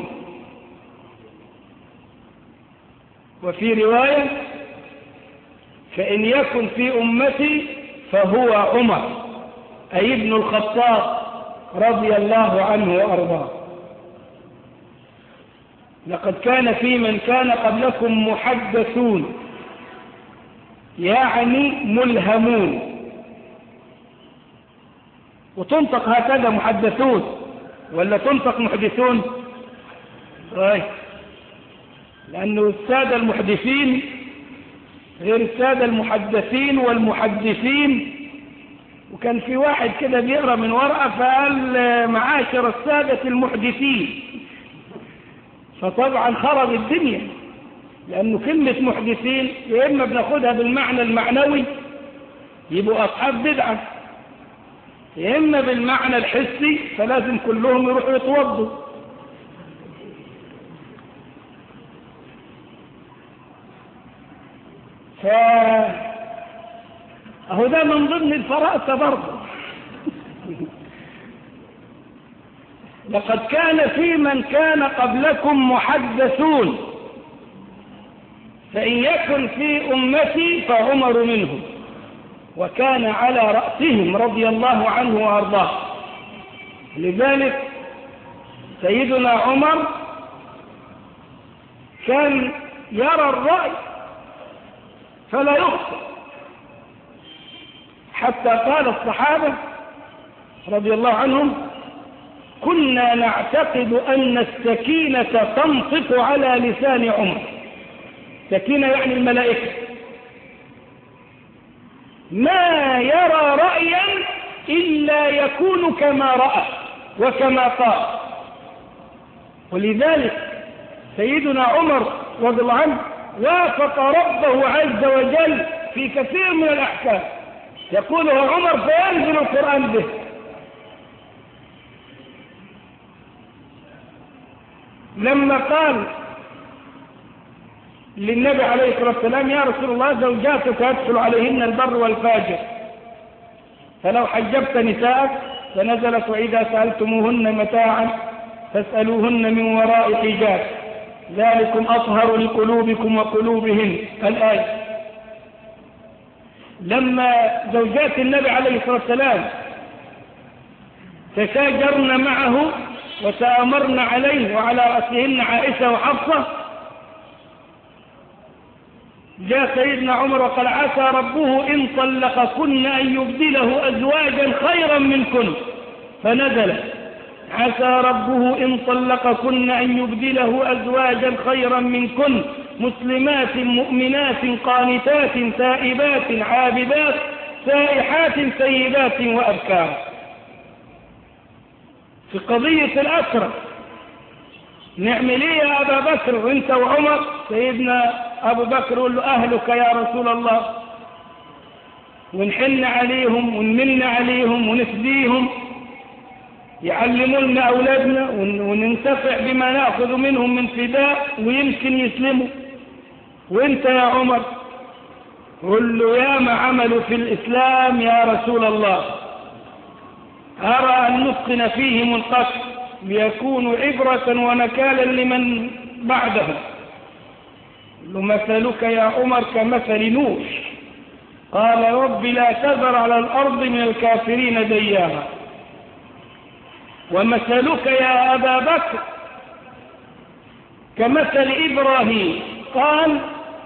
وفي رواية: فإن يكن في أمتي فهو عمر، أي ابن الخطاب رضي الله عنه وأرضاه. لقد كان في من كان قبلكم محدثون، يعني ملهمون. وتنطق هكذا محدثون ولا تنطق محدثون؟ طيب، لأنه السادة المحدثين غير السادة المحدثين والمحدثين. وكان في واحد كده بيقرأ من ورقة فقال: معاشر السادة المحدثين، فطبعا خرب الدنيا، لأنه كلمة محدثين يا إما بناخدها بالمعنى المعنوي يبقوا أصحاب بدعة، يا إما بالمعنى الحسي فلازم كلهم يروحوا يتوضوا. فهو ده من ضمن الفراسة برضه. لقد كان في من كان قبلكم محدثون، فإن يكن في أمتي فعمر منهم، وكان على رأسهم رضي الله عنه وأرضاه. لذلك سيدنا عمر كان يرى الرأي فلا يخطئ، حتى قال الصحابة رضي الله عنهم: كنا نعتقد أن السكينة تنطق على لسان عمر. سكينة يعني الملائكة. ما يرى رأيا إلا يكون كما رأى وكما قال. ولذلك سيدنا عمر رضي الله عنه وافق ربه عز وجل في كثير من الأحكام يقولها عمر فينزل القرآن به. لما قال للنبي عليه الصلاة والسلام يا رسول الله زوجاتك يدخل عليهن البر والفاجر فلو حجبت نساءك، فنزلت وإذا سألتموهن متاعا فاسألوهن من وراء حجاب ذلكم أطهر لقلوبكم وقلوبهن الآية. لما زوجات النبي عليه الصلاة والسلام تشاجرن معه وتآمرن عليه وعلى رأسهن عائشة وحفصة، جاء سيدنا عمر وقال عسى ربه إن طلقكن أن يبدله أزواجا خيرا منكن، فنزل عسى ربه إن طلقكن أن يبدله أزواجا خيرا منكن مسلمات مؤمنات قانتات تائبات عابدات سائحات سيبات وأبكار. في قضية الأسرة نعمل ايه يا أبا بكر وانت وعمر؟ سيدنا أبو بكر يقول له أهلك يا رسول الله، ونحن عليهم ونمن عليهم ونفديهم يعلمون أولادنا وننتفع بما نأخذ منهم من فداء ويمكن يسلموا. وانت يا عمر قل له يا ما عملوا في الإسلام يا رسول الله، أرى أن نتقن فيهم القتل ليكونوا عبرة ونكالا لمن بعدهم. مثلك يا عمر كمثل نوح قال رب لا تذر على الأرض من الكافرين دياها. ومثلك يا أبا بكر كمثل إبراهيم قال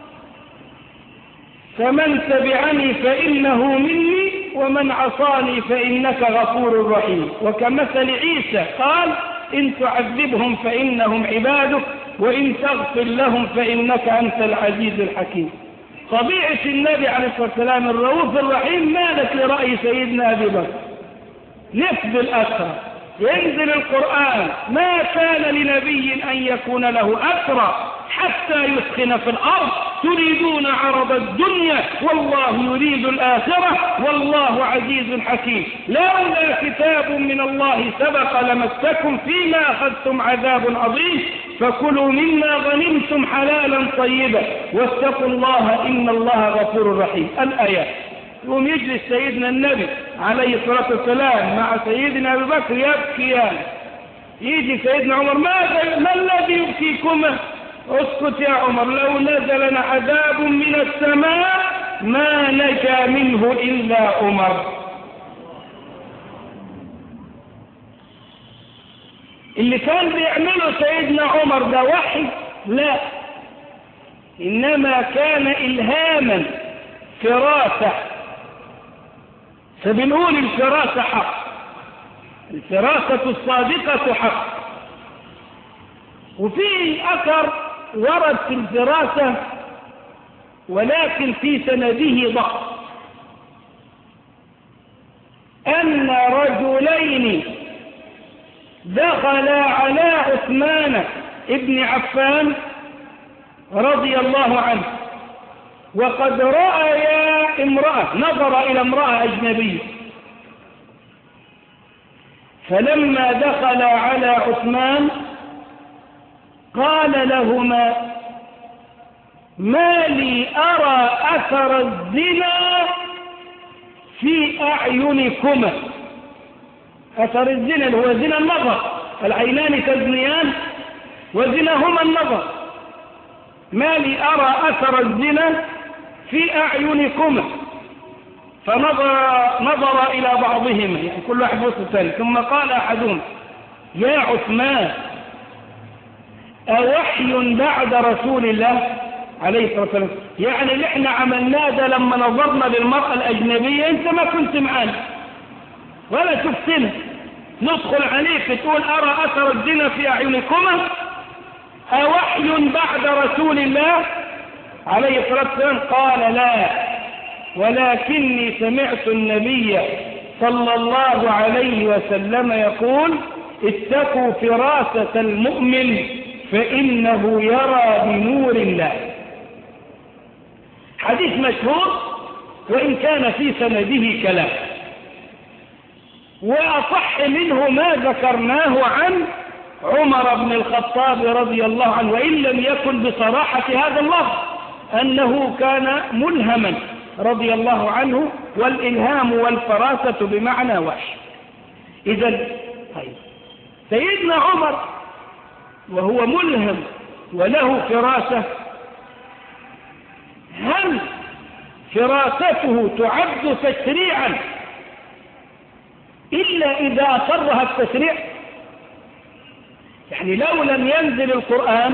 فمن تبعني فإنه مني ومن عصاني فإنك غفور رحيم. وكمثل عيسى قال إن تعذبهم فإنهم عبادك وإن تغفر لهم فإنك أنت العزيز الحكيم. طبيعة النبي عليه الصلاة والسلام الرؤوف الرحيم مالت لرأي سيدنا أبي بكر نفذ الأسرى. ينزل القرآن ما كان لنبي أن يكون له أسرى حتى يسخن في الأرض تريدون عرض الدنيا والله يريد الآخرة والله عزيز حكيم. لولا كتاب من الله سبق لمسكم فيما أخذتم عذاب عظيم فكلوا مما غنمتم حلالا طيبا واتقوا الله إن الله غفور رحيم. الآيات. يقوم يجلس سيدنا النبي عليه الصلاة والسلام مع سيدنا أبي بكر يبكيان. يجي سيدنا عمر ماذا ما الذي يبكيكما؟ اسكت يا عمر لو نزل عذاب من السماء ما نجا منه إلا عمر. اللي كان بيعمله سيدنا عمر ده وحي؟ لا، إنما كان إلهاما فراسة. فبنقول الفراسة حق، الفراسة الصادقة حق. وفي أثر ورد في الفراسة ولكن في سنده ضعف أن رجلين دخلا على عثمان ابن عفان رضي الله عنه وقد رأيا امرأة، نظر إلى امرأة أجنبية، فلما دخل على عثمان قال لهما ما لي أرى أثر الزنا في أعينكما. أثر الزنا اللي هو زنا النظر، العينان تزنيان وزناهما النظر. ما لي أرى أثر الزنا في أعينكما. فنظر نظر إلى بعضهما، يعني كل واحد بص الثاني، ثم قال أحدهم يا عثمان أوحي بعد رسول الله عليه الصلاة والسلام؟ يعني اللي احنا عملناه ده لما نظرنا للمرأة الأجنبية انت ما كنت معانا ولا شفتنا، ندخل عليك تقول أرى أثر الزنا في أعينكما؟ أوحي بعد رسول الله عليه الصلاة والسلام؟ قال لا، ولكني سمعت النبي صلى الله عليه وسلم يقول اتقوا فراسة المؤمن فإنه يرى بنور الله. حديث مشهور وإن كان في سنده كلام، وأصح منه ما ذكرناه عن عمر بن الخطاب رضي الله عنه، وإن لم يكن بصراحة هذا اللفظ أنه كان ملهما رضي الله عنه، والإلهام والفراسة بمعنى واحد. إذن طيب سيدنا عمر وهو ملهم وله فراسة، هل فراسته تعد تشريعا إلا إذا أصرها التشريع؟ يعني لو لم ينزل القرآن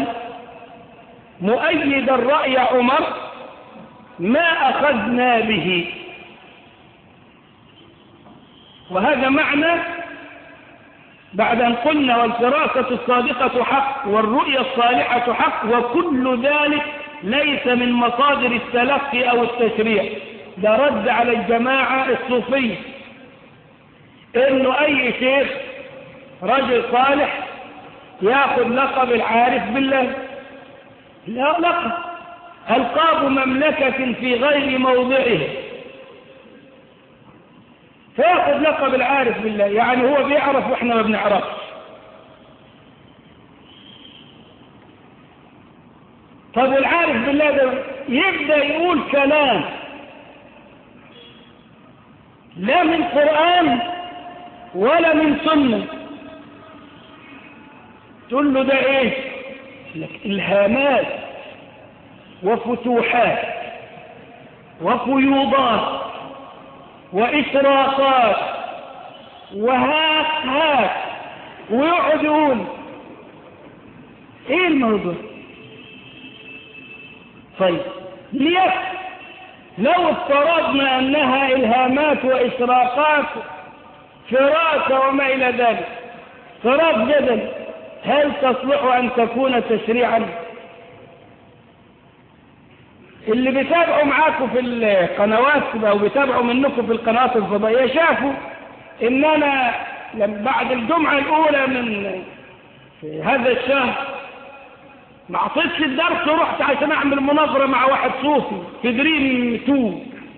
مؤيدا رأي عمر ما أخذنا به. وهذا معنى بعد أن قلنا والفراسة الصادقة حق والرؤية الصالحة حق، وكل ذلك ليس من مصادر التلقي أو التشريع. ده رد على الجماعة الصوفية إنه أي شيخ رجل صالح يأخذ لقب العارف بالله. لا لقب، ألقاب مملكة في غير موضعه، فيأخذ لقب العارف بالله، يعني هو بيعرف وإحنا ما بنعرفش. طب العارف بالله ده يبدأ يقول كلام لا من قرآن ولا من سنة، تقول له ده ايه؟ لك الهامات وفتوحات وفيوضات وإشراقات وهات هات، ويقعد يقول ايه الموضوع؟ طيب ليه لو افترضنا انها الهامات وإشراقات فراسة وما الى ذلك، افتراض جدل، هل تصلح ان تكون تشريعا؟ اللي بيتابعوا معاكم في القنوات او بيتابعوا منكم في القنوات الفضائية شافوا ان انا بعد الجمعة الاولى من في هذا الشهر ما عطيتش الدرس ورحت عشان اعمل مناظرة مع واحد صوفي في دريم تو،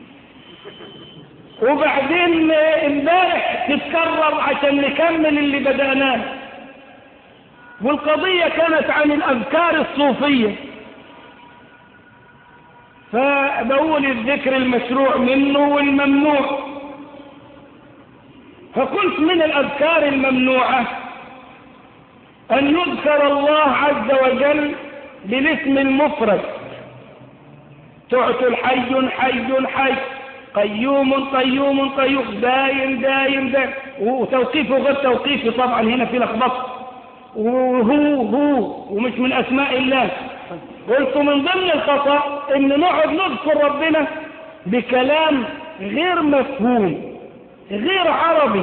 وبعدين امبارح تتكرر عشان نكمل اللي بدأناه، والقضية كانت عن الأذكار الصوفية. فبقول الذكر المشروع منه والممنوع، فقلت من الأذكار الممنوعة أن يذكر الله عز وجل بالاسم المفرد، تعتل حي حي حي، قيوم قيوم قيوم، دايم دايم دايم، وتوقيفه غير توقيفه طبعا هنا في لخبطه، وهو هو ومش من أسماء الله. قلت من ضمن الخطأ ان نقعد نذكر ربنا بكلام غير مفهوم غير عربي.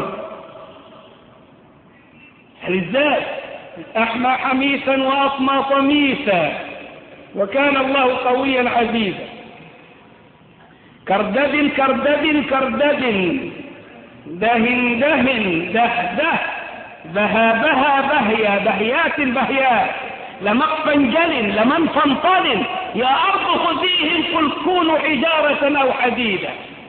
ازاي؟ احمى حميسا واطمى طميسا وكان الله قويا عزيزا، كردد كردد كردد، دهن دهن ده ده، بها بها بهيا بهيات بهيات، لمقفنجل لمن فانطل، يا أرض خذيهم قل كونوا حجارة أو حديدا.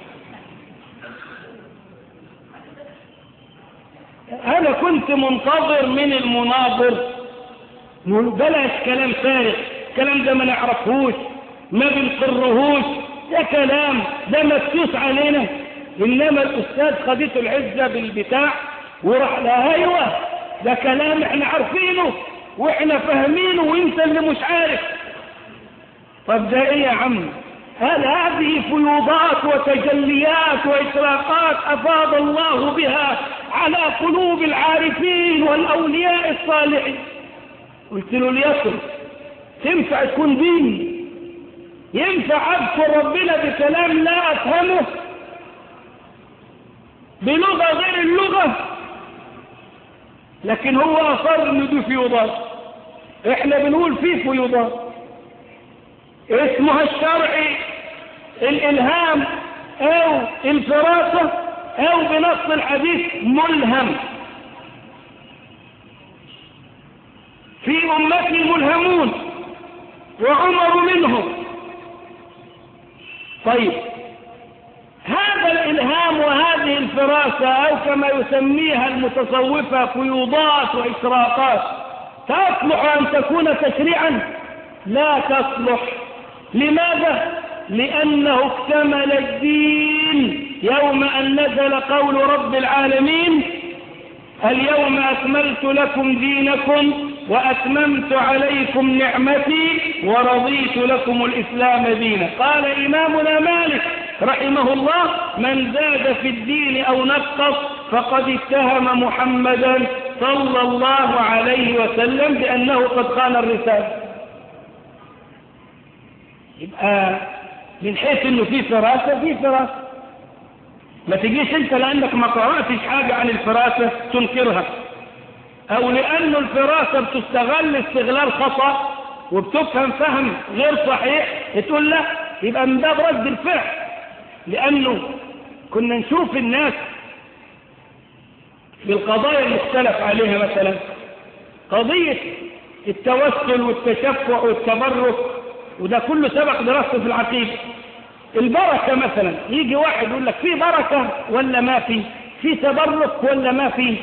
أنا كنت منتظر من المناظر بلاش كلام فارغ، كلام ده ما نعرفهوش ما بنقرهوش، ده كلام ده مكسوس علينا. إنما الأستاذ خدته العزة بالبتاع وراح لها أيوة ده كلام احنا عارفينه واحنا فاهمينه وانت اللي مش عارف. طب ده ايه يا عم؟ هل هذه فيوضات وتجليات وإشراقات أفاض الله بها على قلوب العارفين والأولياء الصالحين؟ قلت له ليكن تنفع تكون دين؟ ينفع أذكر ربنا بكلام لا أفهمه بلغة غير اللغة؟ لكن هو أصر إنه دي فيوضات، إحنا بنقول فيه فيوضات اسمها الشرعي الإلهام أو الفراسة أو بنص الحديث ملهم. أمتي ملهمون وعمر منهم. طيب هذا الإلهام وهذه الفراسة أو كما يسميها المتصوفة فيوضات وإشراقات تصلح أن تكون تشريعا؟ لا تصلح. لماذا؟ لأنه اكتمل الدين يوم أن نزل قول رب العالمين اليوم أكملت لكم دينكم وأتممت عليكم نعمتي ورضيت لكم الإسلام دينا. قال إمامنا مالك رحمه الله من زاد في الدين أو نقص فقد اتهم محمدا صلى الله عليه وسلم بأنه قد خان الرسالة. يبقى من حيث انه في فراسة في فراسة، ما تجيش انت لانك ما قرأتش حاجة عن الفراسة تنكرها، او لان الفراسة بتستغل استغلال خطأ وبتفهم فهم غير صحيح تقول لا، يبقى من باب رد الفعل. لانه كنا نشوف الناس بالقضايا المختلف عليها، مثلا قضية التوسل والتشفع والتبرك، وده كله سبق دراسته في العقيدة. البركة مثلا يجي واحد يقول لك في بركة ولا ما في، في تبرك ولا ما في.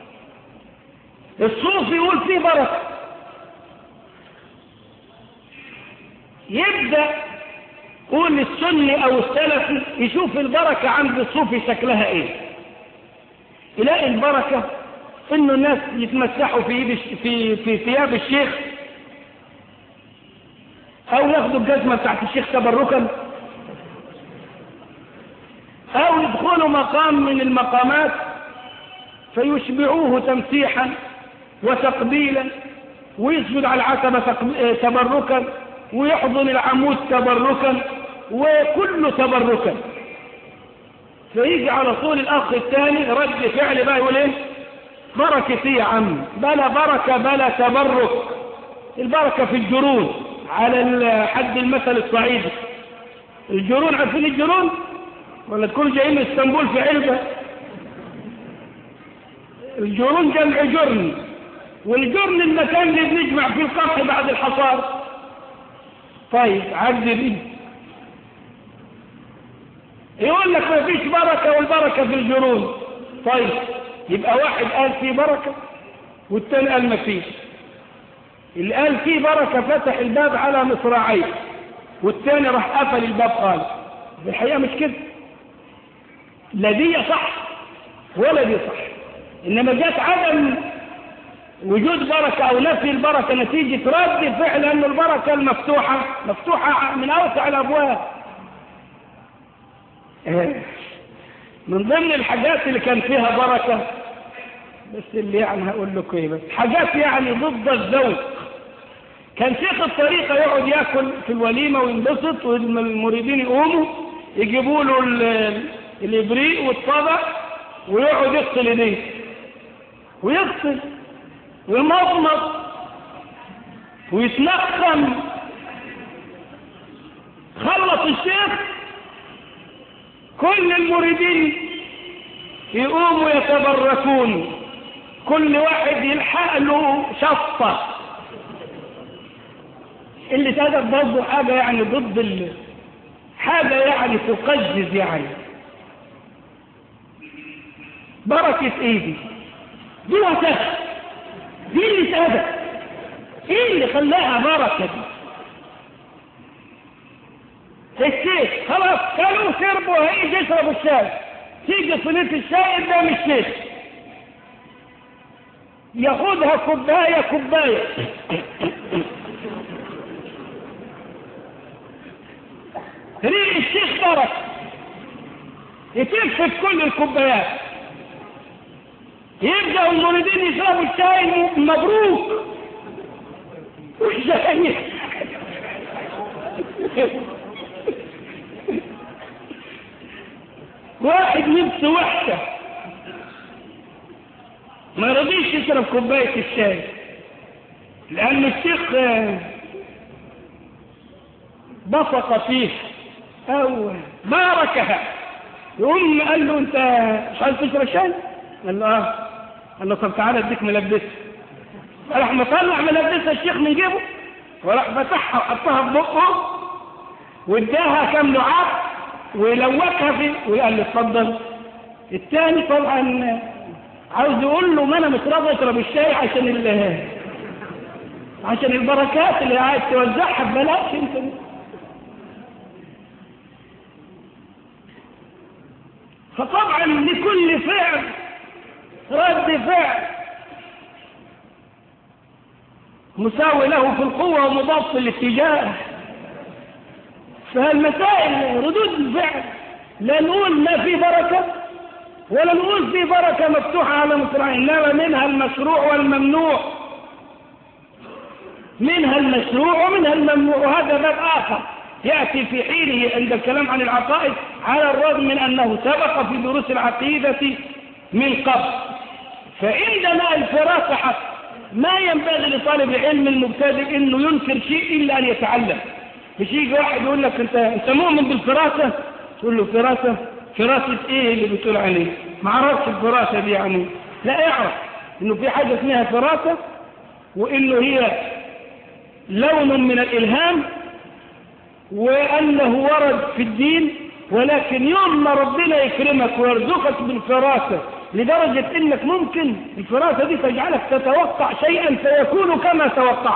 الصوفي يقول في بركة، يبدأ يقول السني او السلفي يشوف البركة عند الصوفي شكلها ايه، يلاقي البركة انه الناس يتمسحوا في في في ثياب الشيخ او ياخدوا الجزمة بتاعت الشيخ تبركا، او يدخلوا مقام من المقامات فيشبعوه تمسيحا وتقبيلا، ويسجد على العتبة تبركا، ويحضن العمود تبركا، وكله تبركا. فيجي على طول الاخ الثاني رد فعل بقى يقول ايه؟ بركة ايه يا عم؟ بلا بركة بلا تبرك. البركة في الجرون على حد المثل الصعيدي. الجرون، عارفين الجرون ولا تكونوا جايين من اسطنبول في علبة؟ الجرون جمع جرن، والجرن المكان اللي بنجمع فيه القمح بعد الحصاد. طيب عد دي يقول لك ما فيش بركة والبركة في الجرون. طيب يبقى واحد قال فيه بركة والتاني قال ما فيش. اللي قال فيه بركة فتح الباب على مصراعيه، والتاني راح قفل الباب خالص. الحقيقة مش كده، لا دي صح ولا دي صح. إنما جات عدم وجود بركة أو نفي البركة نتيجة رد فعل أن البركة المفتوحة مفتوحة من أوسع الأبواب. من ضمن الحاجات اللي كان فيها بركة، بس اللي يعني هقول لكم ايه، بس حاجات يعني ضد الذوق. كان شيخ الطريقة يقعد ياكل في الوليمة وينبسط، والمريدين يقوموا يجيبوا له الإبريق والطبق ويقعد يغسل ايديه ويغسل ويمضمض ويتنخم. خلص الشيخ كل المريدين يقوموا يتبركون، كل واحد يلحق له شطة. اللي تقدر برضه حاجة يعني ضد ال... حاجة يعني تقجز. يعني بركة ايدي دي وسخ، دي اللي تقدر ايه اللي خلاها بركة دي؟ الشيخ خلاص كانوا شربوا، هيجي يشربوا الشاي، تيجي صينية الشاي قدام الشيخ ياخدها كوباية كوباية، ريق الشيخ بركة يتلفت كل الكوبايات. يبدأ المريدين يشربوا الشاي مبروك والشاي واحد نفسه وحشة ما رضيش يشرب كوباية الشاي لأن الشيخ بصق فيه أو باركها. يقوم قال له أنت مش عايز تشرب شاي؟ قال له آه. قال له طب تعالى اديك ملبسه. راح مطلع ملبسها الشيخ من جيبه وراح فتحها وحطها في بقه واداها كام لعاب ويلوكها فيه وقال له اتفضل. الثاني طبعا عاوز يقول له ما انا مش راضي اشرب الشاي عشان ال عشان البركات اللي عايز توزعها ببلاش انت. فطبعا لكل فعل رد فعل مساوي له في القوة ومضاد في الاتجاه. فالمسائل ردود الفعل لا نقول ما في بركة ولا نقول في بركة مفتوحة على مصراعين، إنما منها المشروع والممنوع، منها المشروع ومنها الممنوع، وهذا باب آخر يأتي في حينه عند الكلام عن العقائد، على الرغم من أنه سبق في دروس العقيدة من قبل. فعندما الفراسة حق ما ينبغي لطالب العلم المبتدئ انه ينكر شيء الا ان يتعلم. مش يجي واحد يقول لك انت انت مؤمن بالفراسه، تقول له فراسه فراسه ايه اللي بتقول عليه؟ ما عرفش الفراسه دي يعني. لا، اعرف انه في حاجه اسمها فراسه، وانه هي لون من الالهام، وانه ورد في الدين، ولكن يوم ما ربنا يكرمك ويرزقك بالفراسه لدرجة انك ممكن الفراسة دي تجعلك تتوقع شيئا فيكون كما توقع.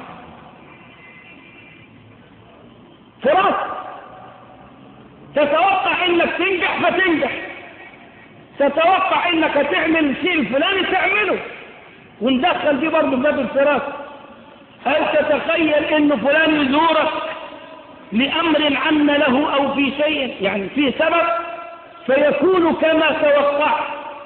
فراسة تتوقع انك تنجح فتنجح، تتوقع انك تعمل الشيء الفلاني تعمله، وندخل دي برضه باب الفراسة. هل تتخيل ان فلان يزورك لامر عنا له او في شيء يعني في سبب فيكون كما توقع؟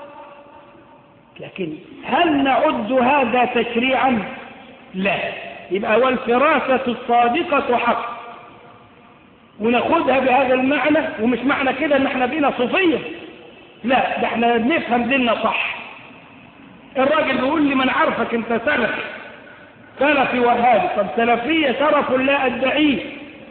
لكن هل نعد هذا تشريعا؟ لا. يبقى والفراسة الصادقة حق، وناخدها بهذا المعنى، ومش معنى كده ان احنا بينا صوفية، لا، ده احنا نفهم ديننا صح. الراجل بيقول لي من عرفك انت سلفي سلفي وهابي. طب سلفية شرف لا ادعيه،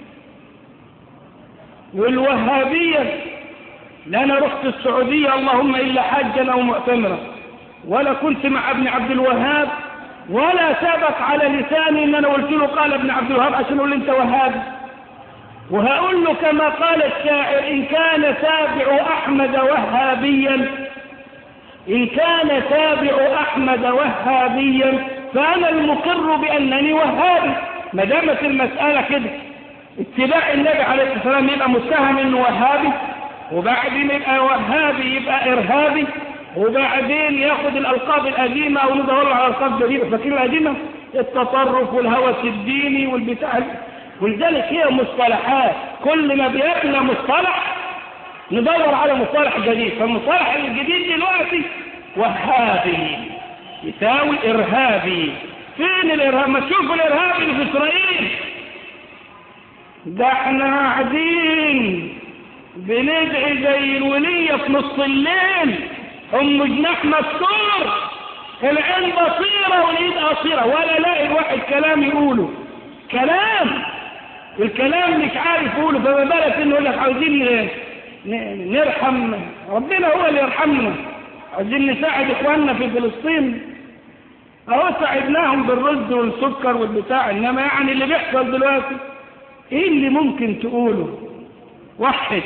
والوهابية لا انا رحت السعودية اللهم الا حاجا او معتمرا، ولا كنت مع ابن عبد الوهاب، ولا سبق على لساني ان انا قلت له قال ابن عبد الوهاب عشان اقول انت وهابي. وهقول له كما قال الشاعر ان كان تابع احمد وهابيا، ان كان تابع احمد وهابيا فانا المقر بانني وهابي. ما دامت المساله كده اتباع النبي عليه الصلاه والسلام يبقى متهم انه وهابي، وبعدين يبقى وهابي يبقى ارهابي، وبعدين ياخد الالقاب القديمه او ندور على الالقاب الجديده. فاكرين القديمه التطرف والهوس الديني والبتاع. ولذلك هي مصطلحات، كل ما بيقلنا مصطلح ندور على مصطلح جديد. فالمصطلح الجديد دلوقتي وهابي يساوي ارهابي. فين الارهاب؟ ما تشوفوا الارهابي اللي في اسرائيل ده احنا قاعدين بندعي زي الولية في نص الليل، ام جناح مكسور، العين بصيرة واليد قصيرة، ولا لاقي الواحد كلام يقوله. كلام الكلام مش عارف يقوله، فما بالك انه يقول لك عاوزين نرحم ربنا، هو اللي يرحمنا، عاوزين نساعد اخواننا في فلسطين، اهو ساعدناهم بالرز والسكر والبتاع. انما يعني اللي بيحصل دلوقتي ايه اللي ممكن تقوله؟ وحد.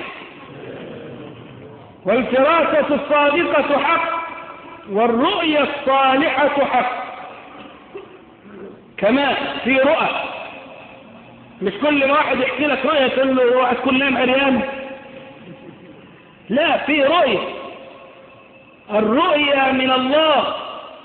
والفراسة الصادقة حق، والرؤية الصالحة حق. كمان في رؤى، مش كل واحد يحكي لك رؤية تقول له اوعى تكون نايم عريان. لا، في رؤية. الرؤية من الله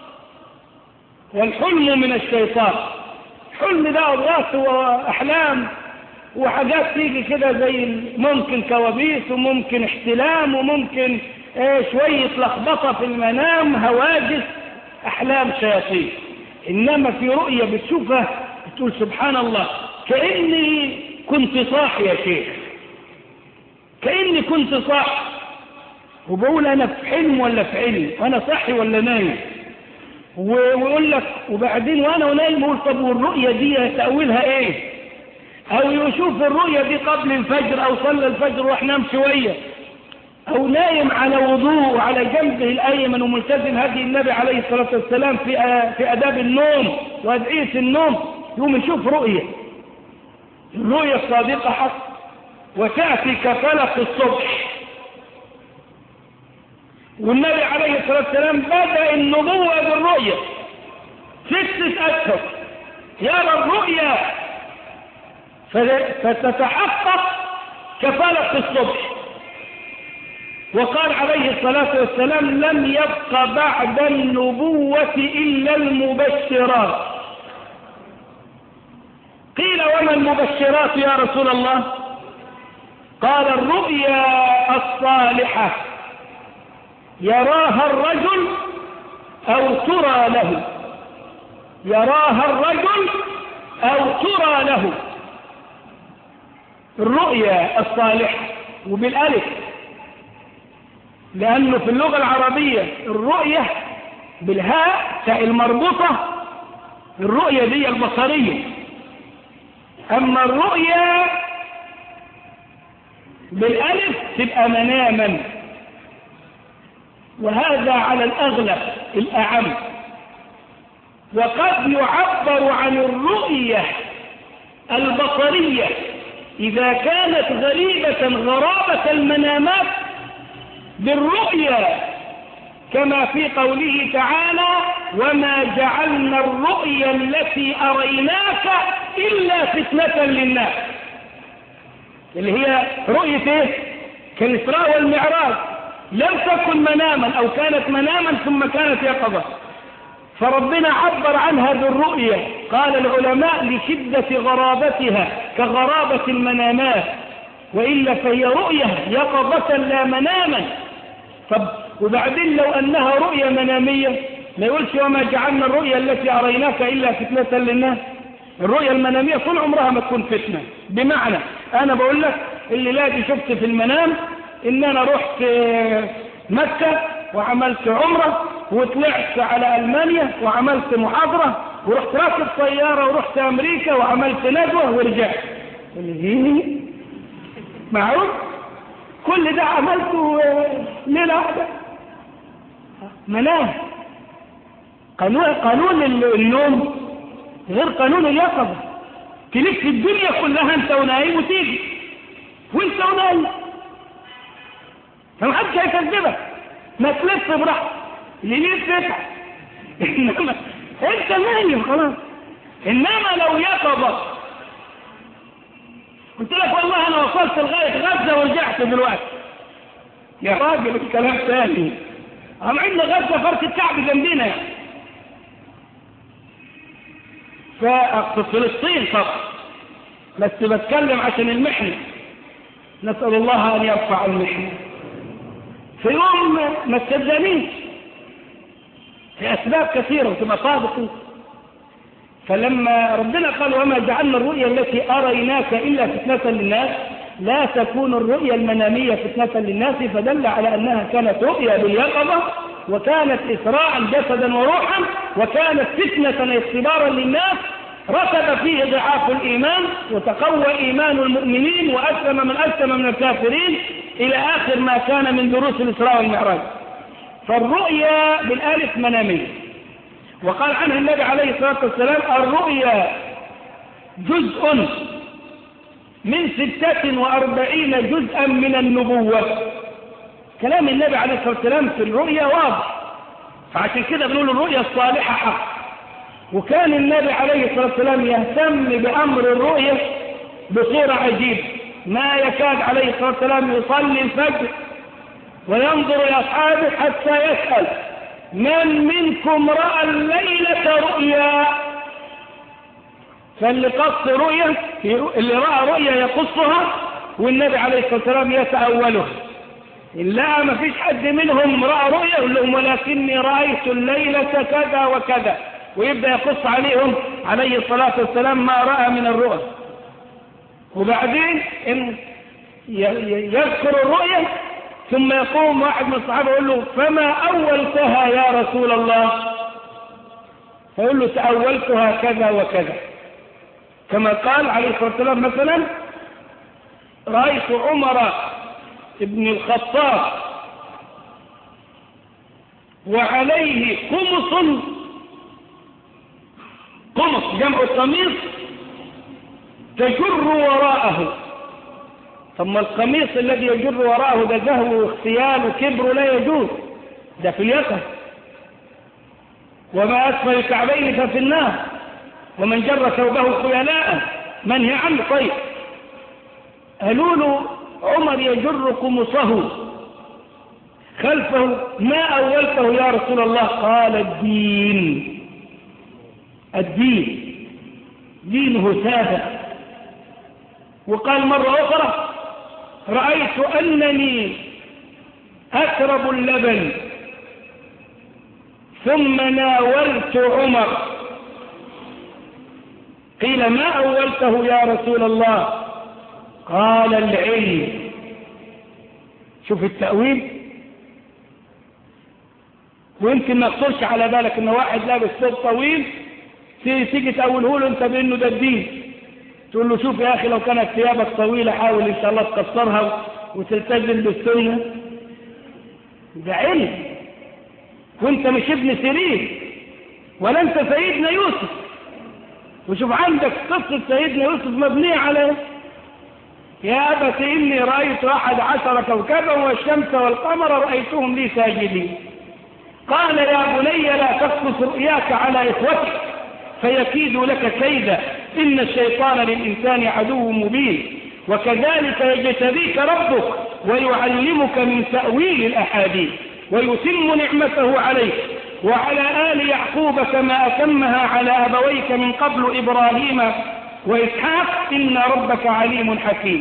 والحلم من الشيطان. الحلم ده أضغاث وأحلام وحاجات تيجي كده زي ممكن كوابيس وممكن احتلام وممكن اه شوية لخبطة في المنام، هواجس، أحلام شياطين. إنما في رؤية بتشوفها بتقول سبحان الله كأني كنت صاحي يا شيخ، كأني كنت صاحي، وبقول أنا في حلم ولا في علم، وأنا صاحي ولا نايم. ويقول لك وبعدين وأنا ونايم يقول طب والرؤية دي تأويلها إيه؟ أو يشوف الرؤية دي قبل الفجر أو صلى الفجر وإحنا نام شوية، أو نايم على وضوء وعلى جنبه الأيمن وملتزم هدي النبي عليه الصلاة والسلام في في آداب النوم وأدعية النوم، يوم يشوف رؤية، الرؤية الصادقة حق، وتأتي كفلق الصبح. والنبي عليه الصلاة والسلام بدأ النبوة بالرؤية، ستة أشهر يرى الرؤيا فتتحقق كفلق الصبح. وقال عليه الصلاة والسلام لم يبق بعد النبوة إلا المبشرات. قيل وما المبشرات يا رسول الله؟ قال الرؤيا الصالحة يراها الرجل أو ترى له، يراها الرجل أو ترى له. الرؤيا الصالحة وبالألف، لأنه في اللغة العربية الرؤية بالهاء تاء المربوطة، الرؤية دي البصرية، أما الرؤيا بالألف تبقى مناما، وهذا على الأغلب الأعم. وقد يعبر عن الرؤية البصرية إذا كانت غريبة غرابة المنامات بالرؤيا، كما في قوله تعالى وما جعلنا الرؤيا التي أريناك إلا فتنة للناس، اللي هي رؤية ايه؟ كالإسراء والمعراج، لم تكن مناما أو كانت مناما ثم كانت يقظة، فربنا عبر عنها بالرؤيا. قال العلماء لشدة غرابتها كغرابة المنامات، وإلا فهي رؤية يقظة لا مناما. طب وبعدين لو أنها رؤية منامية ما يقولش وما جعلنا الرؤيا التي أريناك إلا فتنة للناس. الرؤيا المنامية طول عمرها ما تكون فتنة، بمعنى أنا بقول لك اللي لاقي شفت في المنام إن أنا رحت مكة وعملت عمرة وطلعت على ألمانيا وعملت محاضرة ورحت راكب طيارة ورحت أمريكا وعملت ندوة ورجعت. معروف كل ده عملته ليلة واحدة. منام. قانون قانون النوم غير قانون اليقظة. تلف الدنيا كلها انت ونايم وتيجي وانت ونايم، فمحدش هيكذبك، ما تلف براحتك اللي ليه تفتح انما انت نايم خلاص. انما لو يقظة قلت لك والله انا وصلت لغاية غزة ورجعت دلوقتي، يا راجل الكلام ثاني. هم عندنا غزة فرق الكعب جنبنا يعني، فأقصد فلسطين طبعا، بس بتكلم عشان المحنة، نسأل الله أن يرفع المحنة. في يوم ما تصدقنيش في أسباب كثيرة وتبقى صادقين. فلما ربنا قال وما جعلنا الرؤيا التي أريناك إلا فتنة للناس، لا تكون الرؤيا المنامية فتنة للناس، فدل على أنها كانت رؤيا باليقظة، وكانت إسراعا جسدا وروحا، وكانت فتنة اختبارا للناس، رتب فيه ضعاف الإيمان وتقوى إيمان المؤمنين وأسلم من أسلم من الكافرين إلى آخر ما كان من دروس الإسراء والمعراج. فالرؤيا بالآلف منامية. وقال عنها النبي عليه الصلاة والسلام الرؤيا جزء من ستة وأربعين جزءا من النبوة. كلام النبي عليه الصلاة والسلام في الرؤيا واضح، فعشان كده بنقول الرؤيا الصالحة حق. وكان النبي عليه الصلاة والسلام يهتم بأمر الرؤيا بصورة عجيبة، ما يكاد عليه الصلاة والسلام يصلي الفجر وينظر إلى أصحابه حتى يسأل من منكم رأى الليلة رؤيا؟ فاللي قص رؤيا اللي رأى رؤيا يقصها، والنبي عليه الصلاة والسلام يتأولها. إلا ما فيش حد منهم رأى رؤيا يقول لهم ولكني رأيت الليلة كذا وكذا، ويبدأ يقص عليهم عليه الصلاة والسلام ما رأى من الرؤى. وبعدين إن يذكر الرؤيا ثم يقوم واحد من الصحابة يقول له فما أولتها يا رسول الله؟ فيقول له تأولتها كذا وكذا، كما قال عليه الصلاة والسلام مثلا رأيت عمر ابن الخطاب وعليه قمص، قمص جمع القميص، تجر وراءه. ثم القميص الذي يجر وراءه ده زهو واختيال وكبر لا يجوز، ده في اليسر. وما أسفل الكعبين ففي النار، ومن جر ثوبه خيلاء منهي عنه. طيب قالوا له عمر يجر قمصه خلفه، ما أولته يا رسول الله؟ قال الدين، الدين دينه سادة. وقال مرة أخرى رأيت أنني أشرب اللبن ثم ناولت عمر. قيل ما أولته يا رسول الله؟ قال العلم. شوف التأويل. ويمكن ما يخطرش على بالك ان واحد لابس ثوب طويل تيجي تقوله له انت بانه ده الدين. تقول له شوف يا اخي لو كانت ثيابك طويله حاول ان شاء الله تكسرها وتلتزم بالسنه. ده علم. وانت مش ابن سيرين ولا انت سيدنا يوسف. وشوف عندك قصه سيدنا يوسف مبنيه على يا أبت إني رأيت أحد عشر كوكبا والشمس والقمر رأيتهم لي ساجدين. قال يا بني لا تقصص رؤياك على إخوتك فيكيدوا لك كيدا إن الشيطان للإنسان عدو مبين. وكذلك يجتبيك ربك ويعلمك من تأويل الأحاديث ويتم نعمته عليك وعلى آل يعقوب كما أتمها على أبويك من قبل إبراهيم وإسحاق إن ربك عليم حكيم.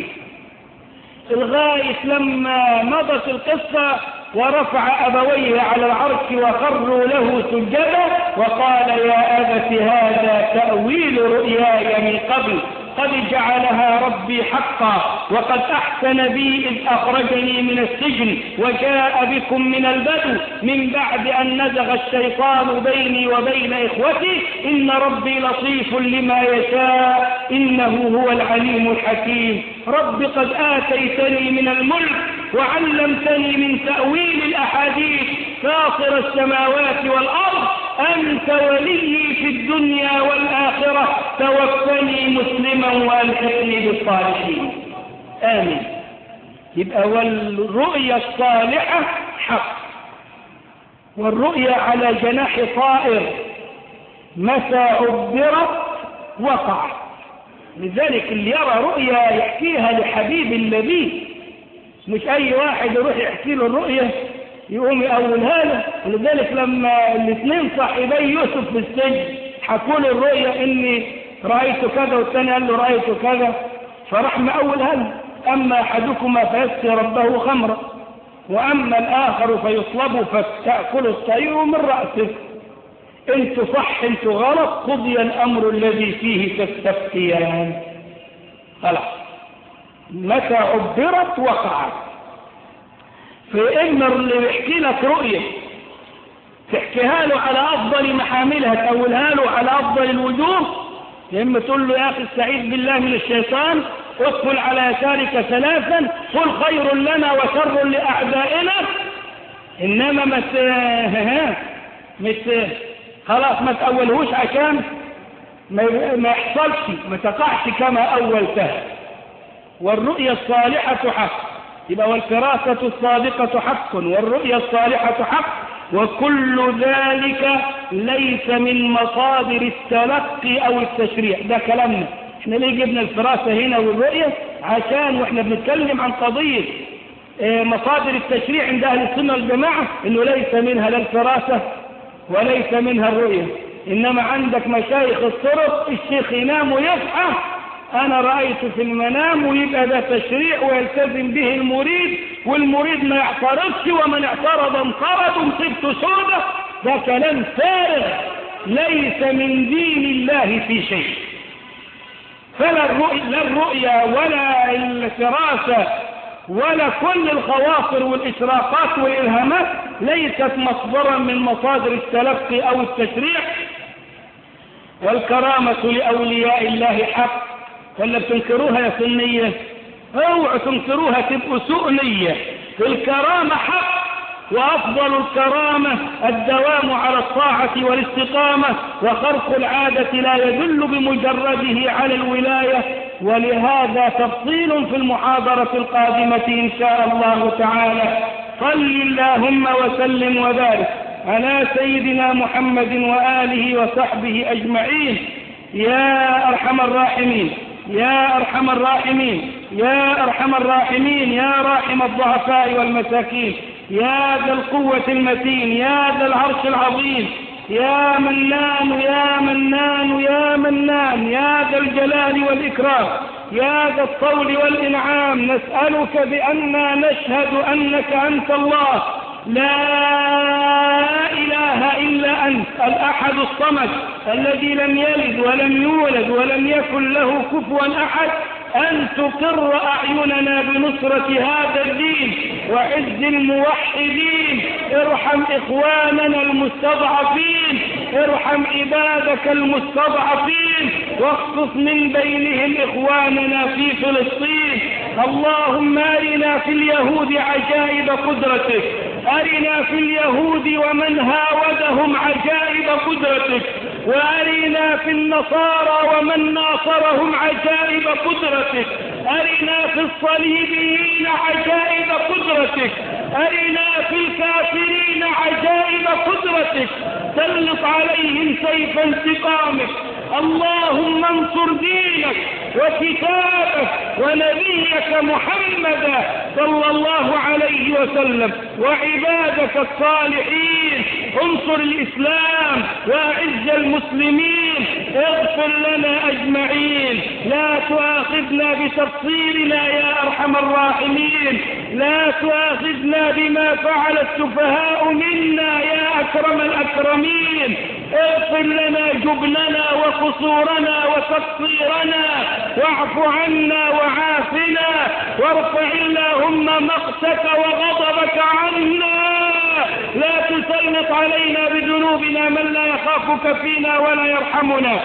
الغاية لما مضت القصة ورفع أبويه على العرش وخروا له سجدا وقال يا أبت هذا تأويل رؤياي من قبل قد جعلها ربي حقا وقد أحسن بي إذ أخرجني من السجن وجاء بكم من البدو من بعد أن نزغ الشيطان بيني وبين إخوتي إن ربي لطيف لما يشاء إنه هو العليم الحكيم. رب قد آتيتني من الملك وعلمتني من تأويل الأحاديث فاطر السماوات والأرض أنت ولي في الدنيا والآخرة توفني مسلما وألحقني بالصالحين. آمين. يبقى والرؤيا الصالحة حق، والرؤيا على جناح طائر متى عبرت وقعت. لذلك اللي يرى رؤيا يحكيها لحبيب النبي، مش أي واحد يروح يحكي له الرؤيا يقوم يقولها له. ولذلك لما الاثنين صاحبي يوسف في السجن حكوا له الرؤيا إني رأيت كذا والثاني قال له رأيت كذا، فراح مأولها له. أما أحدكما فيسقي ربه خمرا وأما الآخر فيصلب فتأكل الطير من رأسه. انت صح انت غلط قضي الأمر الذي فيه تستفتيان. خلاص متى عبرت وقعت. فإن اللي يحكي لك رؤية تحكيها له على أفضل محاملها تقولها له على أفضل الوجوه، يا إما تقول له يا أخي استعيذ بالله من الشيطان ادخل على يسارك ثلاثا قل خير لنا وشر لأعدائنا. إنما مت مت خلاص ما تأولهوش عشان ما يحصلش ما تقعش كما أولتها. والرؤيا الصالحة حق. يبقى والفراسة الصادقة حق والرؤيا الصالحة حق. وكل ذلك ليس من مصادر التلقي أو التشريع. ده كلامنا احنا ليه جبنا الفراسة هنا والرؤية؟ عشان واحنا بنتكلم عن قضية مصادر التشريع عند أهل السنة والجماعة انه ليس منها لا الفراسة وليس منها الرؤية. انما عندك مشايخ الطرق الشيخ ينام ويصحى انا رأيت في المنام ويبقى ده تشريع ويلتزم به المريد والمريد ما يعترضش ومن اعترض انقرض ومصيبته سودة. ده كلام فارغ ليس من دين الله في شيء. فلا الرؤية, لا الرؤية ولا الفراسة ولا كل الخواطر والإشراقات والإلهامات ليست مصدرا من مصادر التلقي أو التشريع. والكرامة لأولياء الله حق. ولا بتنكروها يا سنية؟ اوعوا تنكروها، تبقوا سوء نية. الكرامة حق، وأفضل الكرامة الدوام على الطاعة والاستقامة، وخرق العادة لا يدل بمجرده على الولاية. ولهذا تفصيل في المحاضرة القادمة إن شاء الله تعالى. صل اللهم وسلم وبارك على سيدنا محمد وآله وصحبه أجمعين يا أرحم الراحمين يا أرحم الراحمين يا أرحم الراحمين يا راحم الضعفاء والمساكين يا ذا القوة المتين يا ذا العرش العظيم يا منان يا منان يا منان يا ذا الجلال والإكرام يا ذا الطول والإنعام. نسألك بأننا نشهد أنك أنت الله لا إله إلا أنت الأحد الصمد الذي لم يلد ولم يولد ولم يكن له كفوا أحد، أن تقر أعيننا بنصرة هذا الدين وعز الموحدين. ارحم إخواننا المستضعفين، ارحم عبادك المستضعفين، واخصص من بينهم إخواننا في فلسطين. اللهم أرنا في اليهود عجائب قدرتك، أرنا في اليهود ومن هاودهم عجائب قدرتك، وأرنا في النصارى ومن ناصرهم عجائب قدرتك، أرنا في الصليبيين عجائب قدرتك، أرنا في الكافرين عجائب قدرتك. سلط عليهم سيف انتقامك. اللهم انصر دينك وكتابك ونبيك محمدا صلى الله عليه وسلم وعبادك الصالحين. انصر الإسلام وأعز المسلمين. اغفر لنا أجمعين. لا تؤاخذنا بتقصيرنا يا أرحم الراحمين. لا تؤاخذنا بما فعل السفهاء منا يا أكرم الأكرمين. اغفر لنا جبننا وقصورنا وتقصيرنا، واعف عنا وعافنا، وارفع اللهم مقتك وغضبك عنا. لا تسلط علينا بذنوبنا من لا يخافك فينا ولا يرحمنا.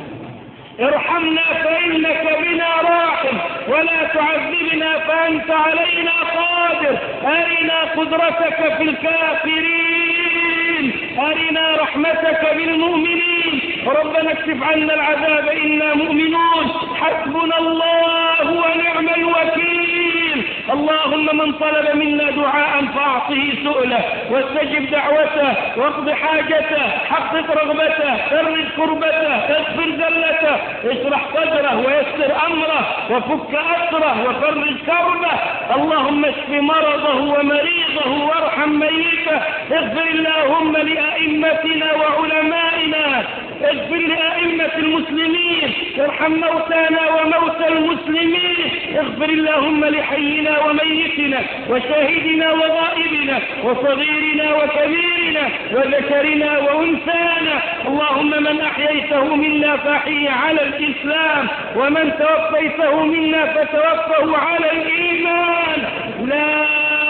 ارحمنا فإنك بنا راحم، ولا تعذبنا فأنت علينا قادر. أرنا قدرتك في الكافرين، أرنا رحمتك بالمؤمنين. ربنا اكشف عنا العذاب إنا مؤمنون. حسبنا الله ونعم الوكيل. اللهم من طلب منا دعاء فأعطه سؤله، واستجب دعوته، واقض حاجته، حقق رغبته، فرج كربته، اغفر ذلته، اشرح صدره ويسر أمره، وفك أسره وفرج كربه. اللهم اشف مرضه ومريضه وارحم ميته. اغفر اللهم لأئمتنا وعلمائنا، اغفر لأئمة المسلمين، ارحم موتانا وموتى المسلمين. اغفر اللهم لحينا وميتنا وشاهدنا وغائبنا وصغيرنا وكبيرنا وذكرنا وأنثانا. اللهم من أحييته منا فأحيه على الإسلام، ومن توفيته منا فتوفه على الإيمان. لا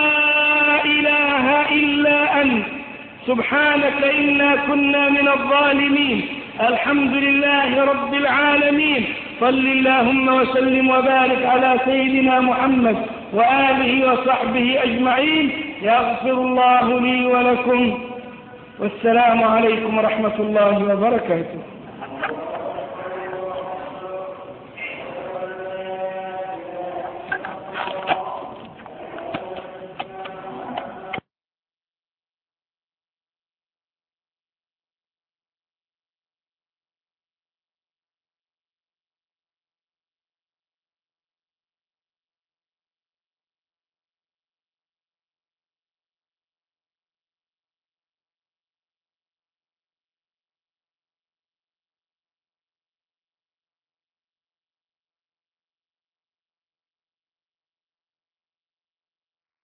إله إلا أنت سبحانك إنا كنا من الظالمين. الحمد لله رب العالمين. صل اللهم وسلم وبارك على سيدنا محمد وآله وصحبه أجمعين. يغفر الله لي ولكم، والسلام عليكم ورحمة الله وبركاته.